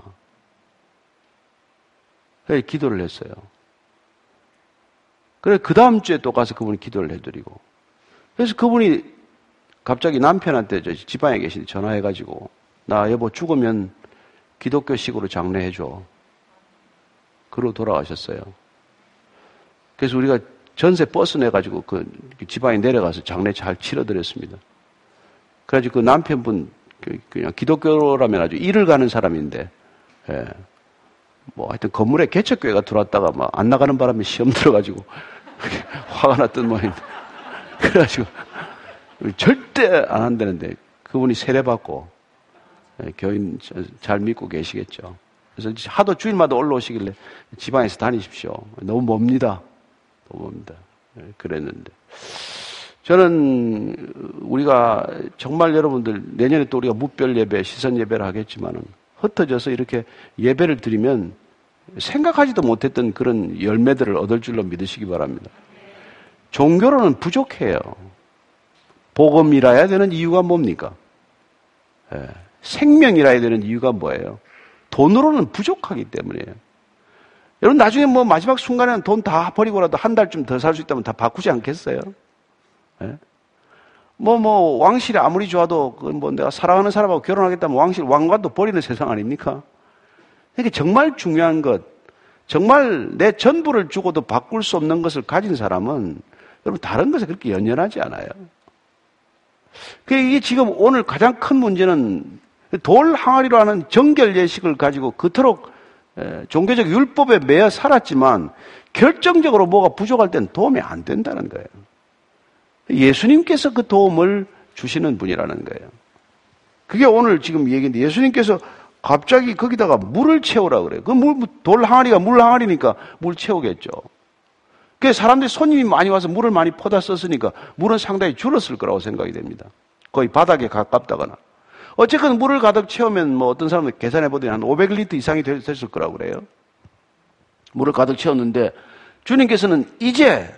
그래서 기도를 했어요. 그래 그 다음 주에 또 가서 그분이 기도를 해드리고 그래서 그분이 갑자기 남편한테 저 지방에 계신 전화해가지고 나 여보 죽으면 기독교식으로 장례해줘. 그러고 돌아가셨어요. 그래서 우리가 전세 버스 내가지고 그 지방에 내려가서 장례 잘 치러드렸습니다. 그래가지고 그 남편분 그냥 기독교라면 아주 일을 가는 사람인데, 예. 뭐 하여튼 건물에 개척교회가 들어왔다가 막 안 나가는 바람에 시험 들어가지고 화가 났던 모양인데, 그래가지고 절대 안 한다는데 그분이 세례받고 예, 교인 잘 믿고 계시겠죠. 그래서 하도 주일마다 올라오시길래 지방에서 다니십시오. 너무 멉니다. 너무 멉니다. 예, 그랬는데. 저는 우리가 정말 여러분들 내년에 또 우리가 무별 예배, 시선 예배를 하겠지만은 흩어져서 이렇게 예배를 드리면 생각하지도 못했던 그런 열매들을 얻을 줄로 믿으시기 바랍니다. 종교로는 부족해요. 복음이라야 되는 이유가 뭡니까? 예. 생명이라야 되는 이유가 뭐예요? 돈으로는 부족하기 때문이에요. 여러분 나중에 뭐 마지막 순간에는 돈 다 버리고라도 한 달쯤 더 살 수 있다면 다 바꾸지 않겠어요? 예? 뭐, 뭐, 왕실이 아무리 좋아도, 그 뭐, 내가 사랑하는 사람하고 결혼하겠다면 왕실, 왕관도 버리는 세상 아닙니까? 그러니까 정말 중요한 것, 정말 내 전부를 주고도 바꿀 수 없는 것을 가진 사람은, 여러분, 다른 것에 그렇게 연연하지 않아요. 그러니까 이게 지금 오늘 가장 큰 문제는 돌 항아리로 하는 정결 예식을 가지고 그토록 종교적 율법에 매여 살았지만, 결정적으로 뭐가 부족할 땐 도움이 안 된다는 거예요. 예수님께서 그 도움을 주시는 분이라는 거예요. 그게 오늘 지금 얘기인데 예수님께서 갑자기 거기다가 물을 채우라 그래요. 그 물, 돌 항아리가 물 항아리니까 물 채우겠죠. 그래서 사람들이 손님이 많이 와서 물을 많이 퍼다 썼으니까 물은 상당히 줄었을 거라고 생각이 됩니다. 거의 바닥에 가깝다거나. 어쨌든 물을 가득 채우면 뭐 어떤 사람들 계산해 보더니 한 오백 리터 이상이 됐을 거라고 그래요. 물을 가득 채웠는데 주님께서는 이제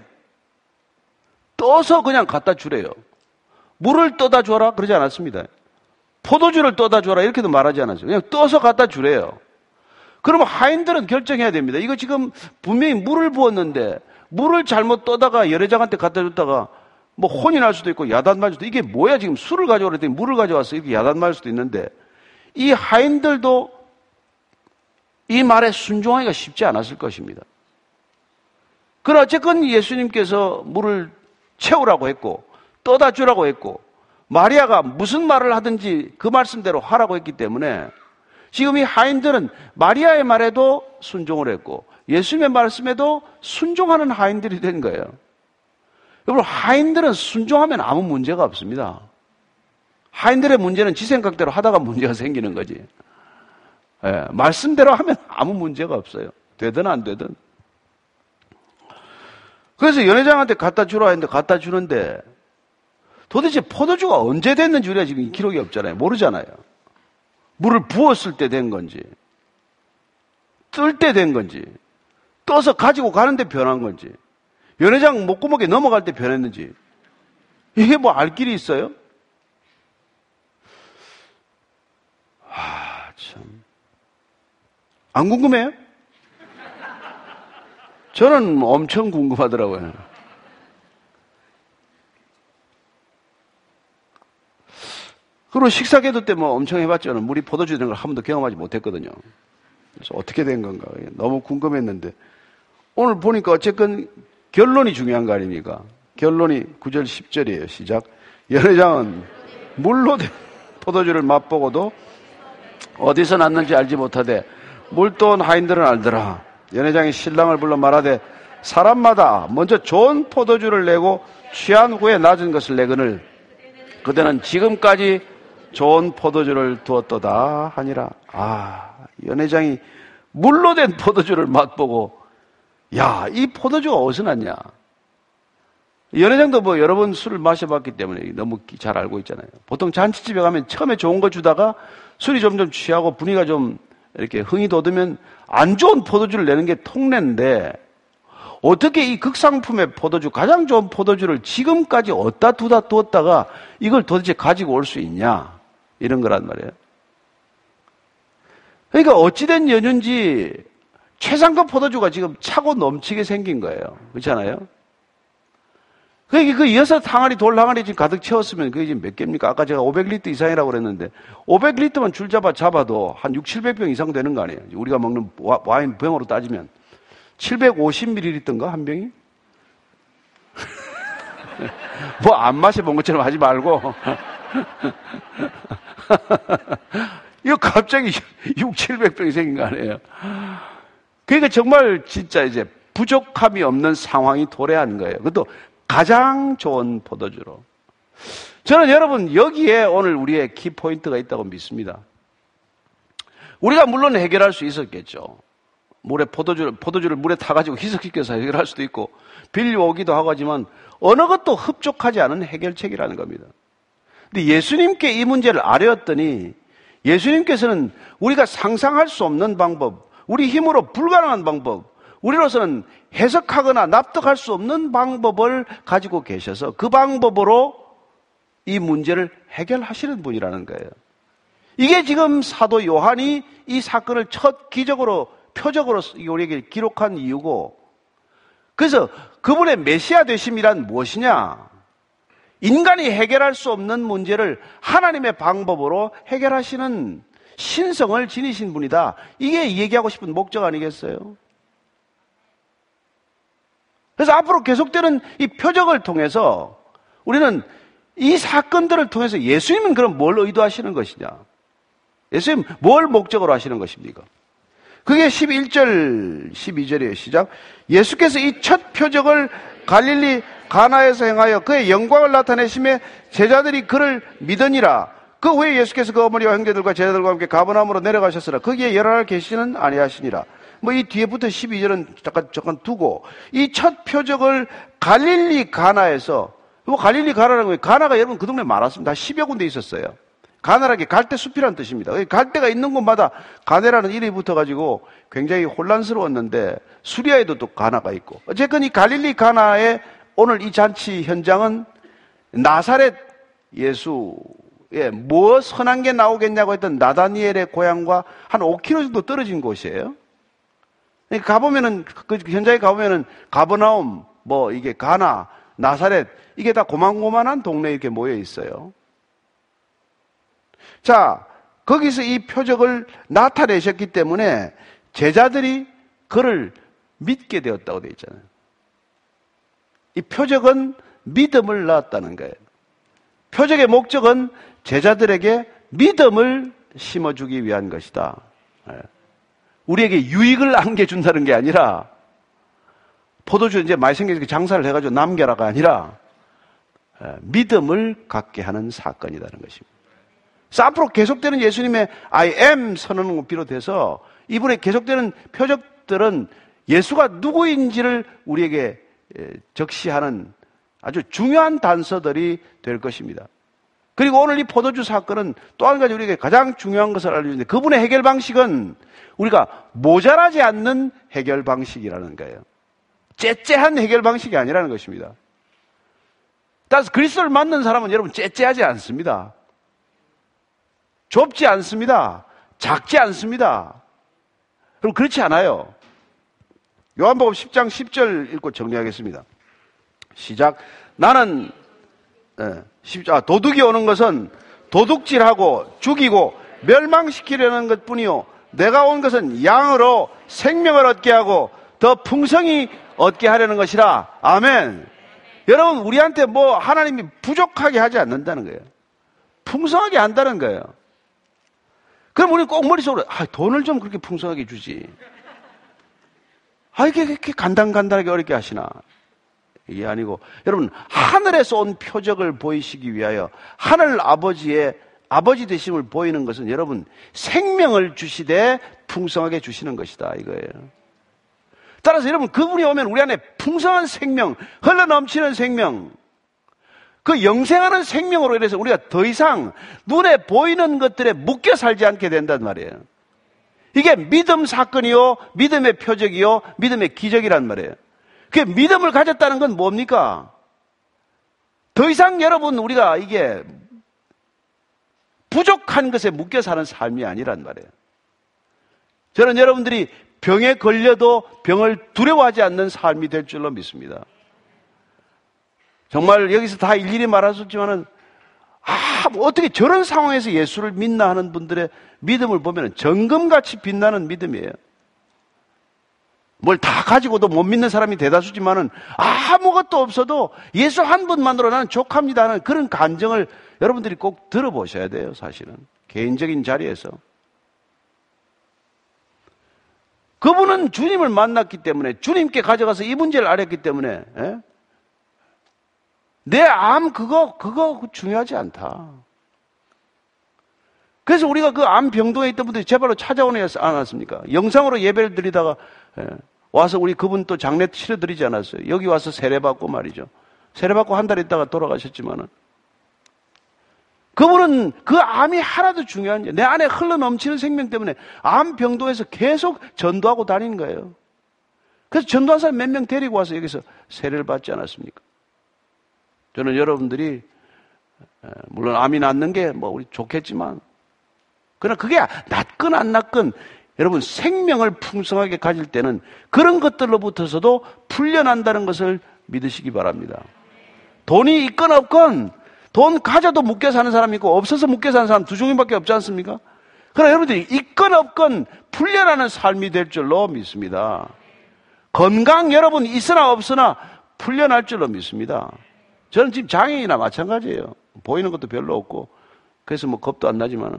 떠서 그냥 갖다 주래요. 물을 떠다 줘라 그러지 않았습니다. 포도주를 떠다 줘라 이렇게도 말하지 않았어요. 그냥 떠서 갖다 주래요. 그러면 하인들은 결정해야 됩니다. 이거 지금 분명히 물을 부었는데 물을 잘못 떠다가 연회장한테 갖다 줬다가 뭐 혼이 날 수도 있고 야단 맞을 수도, 이게 뭐야 지금 술을 가져오라 했더니 물을 가져와서 이렇게 야단 맞을 수도 있는데, 이 하인들도 이 말에 순종하기가 쉽지 않았을 것입니다. 그러나 어쨌건 예수님께서 물을 채우라고 했고 떠다 주라고 했고 마리아가 무슨 말을 하든지 그 말씀대로 하라고 했기 때문에 지금 이 하인들은 마리아의 말에도 순종을 했고 예수님의 말씀에도 순종하는 하인들이 된 거예요. 여러분, 하인들은 순종하면 아무 문제가 없습니다. 하인들의 문제는 지 생각대로 하다가 문제가 생기는 거지. 예, 말씀대로 하면 아무 문제가 없어요. 되든 안 되든. 그래서 연회장한테 갖다 주라 했는데 갖다 주는데 도대체 포도주가 언제 됐는지 우리가 지금 기록이 없잖아요. 모르잖아요. 물을 부었을 때 된 건지, 뜰 때 된 건지, 떠서 가지고 가는데 변한 건지, 연회장 목구멍에 넘어갈 때 변했는지, 이게 뭐 알 길이 있어요? 아, 참. 안 궁금해요? 저는 엄청 궁금하더라고요. 그리고 식사계도 때 뭐 엄청 해봤죠. 물이 포도주 되는 걸 한 번도 경험하지 못했거든요. 그래서 어떻게 된 건가 너무 궁금했는데 오늘 보니까 어쨌건 결론이 중요한 거 아닙니까? 결론이 구 절 십 절이에요. 시작. 연회장은 물로 된 포도주를 맛보고도 어디서 났는지 알지 못하되 물도온 하인들은 알더라. 연회장이 신랑을 불러 말하되 사람마다 먼저 좋은 포도주를 내고 취한 후에 낮은 것을 내거늘 그대는 지금까지 좋은 포도주를 두었도다 하니라. 아, 연회장이 물로 된 포도주를 맛보고 야, 이 포도주가 어디서 났냐? 연회장도 뭐 여러 번 술을 마셔봤기 때문에 너무 잘 알고 있잖아요. 보통 잔치집에 가면 처음에 좋은 거 주다가 술이 점점 취하고 분위기가 좀 이렇게 흥이 돋으면 안 좋은 포도주를 내는 게 통례인데 어떻게 이 극상품의 포도주, 가장 좋은 포도주를 지금까지 어디다 두다 두었다가 이걸 도대체 가지고 올 수 있냐? 이런 거란 말이에요. 그러니까 어찌된 연유인지 최상급 포도주가 지금 차고 넘치게 생긴 거예요. 그렇잖아요? 그러니까 그 여섯 항아리, 돌 항아리 지금 가득 채웠으면 그게 지금 몇 개입니까? 아까 제가 오백 리터 이상이라고 그랬는데 오백 리터만 줄 잡아 잡아도 한 육천칠백 병 이상 되는 거 아니에요? 우리가 먹는 와인 병으로 따지면 칠백오십 밀리리터인가 한 병이? 뭐 안 마셔본 것처럼 하지 말고 이거 갑자기 육천칠백 병이 생긴 거 아니에요? 그러니까 정말 진짜 이제 부족함이 없는 상황이 도래한 거예요. 그것도 가장 좋은 포도주로. 저는 여러분 여기에 오늘 우리의 키포인트가 있다고 믿습니다. 우리가 물론 해결할 수 있었겠죠. 물에 포도주를, 포도주를 물에 타가지고 희석시켜서 해결할 수도 있고 빌려오기도 하고 하지만 어느 것도 흡족하지 않은 해결책이라는 겁니다. 근데 예수님께 이 문제를 아뢰었더니 예수님께서는 우리가 상상할 수 없는 방법, 우리 힘으로 불가능한 방법, 우리로서는 해석하거나 납득할 수 없는 방법을 가지고 계셔서 그 방법으로 이 문제를 해결하시는 분이라는 거예요. 이게 지금 사도 요한이 이 사건을 첫 기적으로, 표적으로 우리에게 기록한 이유고, 그래서 그분의 메시아 되심이란 무엇이냐? 인간이 해결할 수 없는 문제를 하나님의 방법으로 해결하시는 신성을 지니신 분이다. 이게 얘기하고 싶은 목적 아니겠어요? 그래서 앞으로 계속되는 이 표적을 통해서 우리는 이 사건들을 통해서 예수님은 그럼 뭘 의도하시는 것이냐? 예수님 뭘 목적으로 하시는 것입니까? 그게 십일 절, 십이 절이에요. 시작. 예수께서 이 첫 표적을 갈릴리 가나에서 행하여 그의 영광을 나타내심에 제자들이 그를 믿으니라. 그 후에 예수께서 그 어머니와 형제들과 제자들과 함께 가버나움으로 내려가셨으나 거기에 여러 날 계시는 아니하시니라. 뭐 이 뒤에부터 십이 절은 잠깐 잠깐 두고 이 첫 표적을 갈릴리 가나에서, 뭐 갈릴리 가나라는 거예요. 가나가 여러분 그 동네 많았습니다. 십여 군데 있었어요. 가나라는 게 갈대 숲이라는 뜻입니다. 갈대가 있는 곳마다 가네라는 이름이 붙어가지고 굉장히 혼란스러웠는데 수리아에도 또 가나가 있고, 어쨌든 이 갈릴리 가나의 오늘 이 잔치 현장은 나사렛 예수의 뭐 선한 게 나오겠냐고 했던 나다니엘의 고향과 한 오 킬로미터 정도 떨어진 곳이에요. 가보면은, 그 현장에 가보면은 가버나움, 뭐 이게 가나, 나사렛, 이게 다 고만고만한 동네에 이렇게 모여 있어요. 자, 거기서 이 표적을 나타내셨기 때문에 제자들이 그를 믿게 되었다고 되어 있잖아요. 이 표적은 믿음을 낳았다는 거예요. 표적의 목적은 제자들에게 믿음을 심어주기 위한 것이다. 우리에게 유익을 안겨준다는 게 아니라, 포도주 이제 많이 생겨서 장사를 해가지고 남겨라가 아니라 믿음을 갖게 하는 사건이라는 것입니다. 그래서 앞으로 계속되는 예수님의 I am 선언을 비롯해서 이분의 계속되는 표적들은 예수가 누구인지를 우리에게 적시하는 아주 중요한 단서들이 될 것입니다. 그리고 오늘 이 포도주 사건은 또 한 가지 우리에게 가장 중요한 것을 알려주는데, 그분의 해결 방식은 우리가 모자라지 않는 해결 방식이라는 거예요. 째째한 해결 방식이 아니라는 것입니다. 따라서 그리스도를 만난 사람은 여러분 째째하지 않습니다. 좁지 않습니다. 작지 않습니다. 그럼 그렇지 않아요. 요한복음 십 장 십 절 읽고 정리하겠습니다. 시작. 나는 예, 아, 도둑이 오는 것은 도둑질하고 죽이고 멸망시키려는 것뿐이요, 내가 온 것은 양으로 생명을 얻게 하고 더 풍성히 얻게 하려는 것이라. 아멘. 여러분, 우리한테 뭐 하나님이 부족하게 하지 않는다는 거예요. 풍성하게 한다는 거예요. 그럼 우리 꼭 머릿속으로 아, 돈을 좀 그렇게 풍성하게 주지. 아, 이게 그렇게 간단간단하게 어렵게 하시나. 이게 아니고, 여러분, 하늘에서 온 표적을 보이시기 위하여 하늘 아버지의 아버지 되심을 보이는 것은 여러분 생명을 주시되 풍성하게 주시는 것이다 이거예요. 따라서 여러분, 그분이 오면 우리 안에 풍성한 생명, 흘러넘치는 생명, 그 영생하는 생명으로 인해서 우리가 더 이상 눈에 보이는 것들에 묶여 살지 않게 된단 말이에요. 이게 믿음 사건이요, 믿음의 표적이요, 믿음의 기적이란 말이에요. 그 믿음을 가졌다는 건 뭡니까? 더 이상 여러분 우리가 이게 부족한 것에 묶여 사는 삶이 아니란 말이에요. 저는 여러분들이 병에 걸려도 병을 두려워하지 않는 삶이 될 줄로 믿습니다. 정말 여기서 다 일일이 말하셨지만은, 아, 뭐 어떻게 저런 상황에서 예수를 믿나 하는 분들의 믿음을 보면 정금같이 빛나는 믿음이에요. 뭘 다 가지고도 못 믿는 사람이 대다수지만은 아무것도 없어도 예수 한 분만으로 나는 족합니다 하는 그런 간정을 여러분들이 꼭 들어보셔야 돼요, 사실은. 개인적인 자리에서. 그분은 주님을 만났기 때문에, 주님께 가져가서 이 문제를 알았기 때문에, 에? 내 암 그거 그거 중요하지 않다. 그래서 우리가 그 암 병동에 있던 분들이 제발로 찾아오지 않았습니까? 영상으로 예배를 드리다가 에, 와서 우리 그분 또 장례 치러드리지 않았어요. 여기 와서 세례받고 말이죠. 세례받고 한 달 있다가 돌아가셨지만은, 그분은 그 암이 하나도 중요한지, 내 안에 흘러넘치는 생명 때문에 암 병동에서 계속 전도하고 다닌 거예요. 그래서 전도한 사람 몇 명 데리고 와서 여기서 세례를 받지 않았습니까? 저는 여러분들이 물론 암이 낫는 게 뭐 우리 좋겠지만, 그러나 그게 낫건 안 낫건 여러분 생명을 풍성하게 가질 때는 그런 것들로부터서도 풀려난다는 것을 믿으시기 바랍니다. 돈이 있건 없건, 돈 가져도 묶여 사는 사람이 있고 없어서 묶여 사는 사람 두 종류밖에 없지 않습니까? 그러나 여러분들이 있건 없건 풀려나는 삶이 될 줄로 믿습니다. 건강 여러분 있으나 없으나 풀려날 줄로 믿습니다. 저는 지금 장애인이나 마찬가지예요. 보이는 것도 별로 없고, 그래서 뭐 겁도 안 나지만,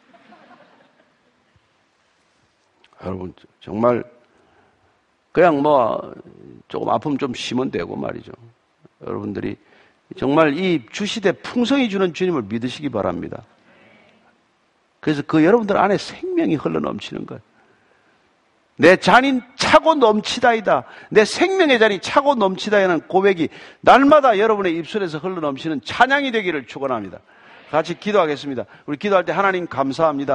여러분 정말 그냥 뭐 조금 아프면 좀 쉬면 되고 말이죠. 여러분들이 정말 이 주시되 풍성히 주는 주님을 믿으시기 바랍니다. 그래서 그 여러분들 안에 생명이 흘러넘치는 거예요. 내 잔이 차고 넘치다이다. 내 생명의 잔이 차고 넘치다이라는 고백이 날마다 여러분의 입술에서 흘러넘치는 찬양이 되기를 축원합니다. 같이 기도하겠습니다. 우리 기도할 때 하나님 감사합니다.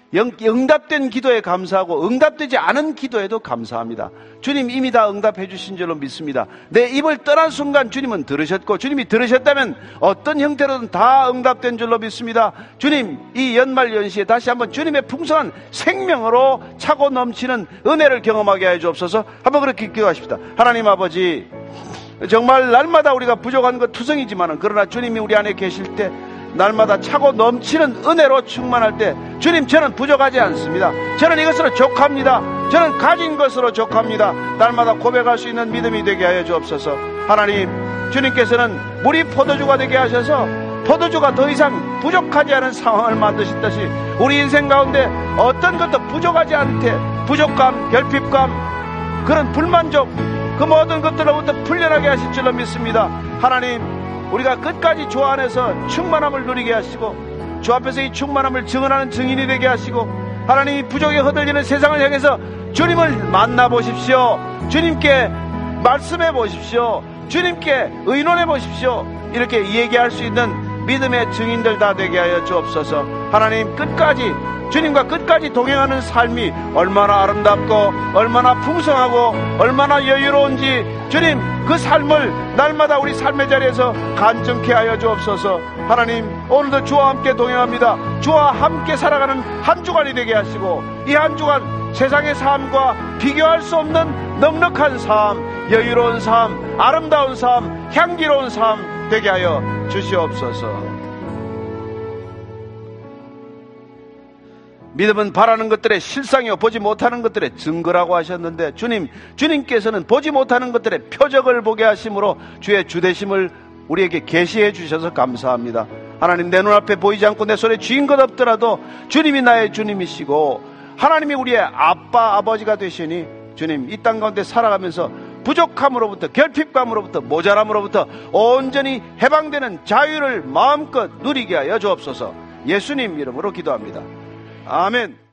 응답된 기도에 감사하고 응답되지 않은 기도에도 감사합니다. 주님 이미 다 응답해 주신 줄로 믿습니다. 내 입을 떠난 순간 주님은 들으셨고 주님이 들으셨다면 어떤 형태로든 다 응답된 줄로 믿습니다. 주님 이 연말연시에 다시 한번 주님의 풍성한 생명으로 차고 넘치는 은혜를 경험하게 해 주옵소서. 한번 그렇게 기도하십시다. 하나님 아버지, 정말 날마다 우리가 부족한 것 투성이지만 그러나 주님이 우리 안에 계실 때 날마다 차고 넘치는 은혜로 충만할 때 주님 저는 부족하지 않습니다. 저는 이것으로 족합니다. 저는 가진 것으로 족합니다. 날마다 고백할 수 있는 믿음이 되게 하여 주옵소서. 하나님, 주님께서는 물이 포도주가 되게 하셔서 포도주가 더 이상 부족하지 않은 상황을 만드셨듯이 우리 인생 가운데 어떤 것도 부족하지 않게 부족감, 결핍감, 그런 불만족, 그 모든 것들로부터 풀려나게 하실 줄로 믿습니다. 하나님, 우리가 끝까지 주 안에서 충만함을 누리게 하시고 주 앞에서 이 충만함을 증언하는 증인이 되게 하시고 하나님이 부족에 흔들리는 세상을 향해서 주님을 만나보십시오. 주님께 말씀해 보십시오. 주님께 의논해 보십시오. 이렇게 얘기할 수 있는 믿음의 증인들 다 되게 하여 주옵소서. 하나님, 끝까지 주님과 끝까지 동행하는 삶이 얼마나 아름답고 얼마나 풍성하고 얼마나 여유로운지 주님 그 삶을 날마다 우리 삶의 자리에서 간증케 하여 주옵소서. 하나님, 오늘도 주와 함께 동행합니다. 주와 함께 살아가는 한 주간이 되게 하시고 이 한 주간 세상의 삶과 비교할 수 없는 넉넉한 삶, 여유로운 삶, 아름다운 삶, 향기로운 삶 되게 하여 주시옵소서. 믿음은 바라는 것들의 실상이요 보지 못하는 것들의 증거라고 하셨는데 주님, 주님께서는 보지 못하는 것들의 표적을 보게 하심으로 주의 주되심을 우리에게 계시해 주셔서 감사합니다. 하나님, 내 눈앞에 보이지 않고 내 손에 쥐인 것 없더라도 주님이 나의 주님이시고 하나님이 우리의 아빠, 아버지가 되시니 주님, 이 땅 가운데 살아가면서 부족함으로부터, 결핍감으로부터, 모자람으로부터 온전히 해방되는 자유를 마음껏 누리게 하여 주옵소서. 예수님 이름으로 기도합니다. 아멘.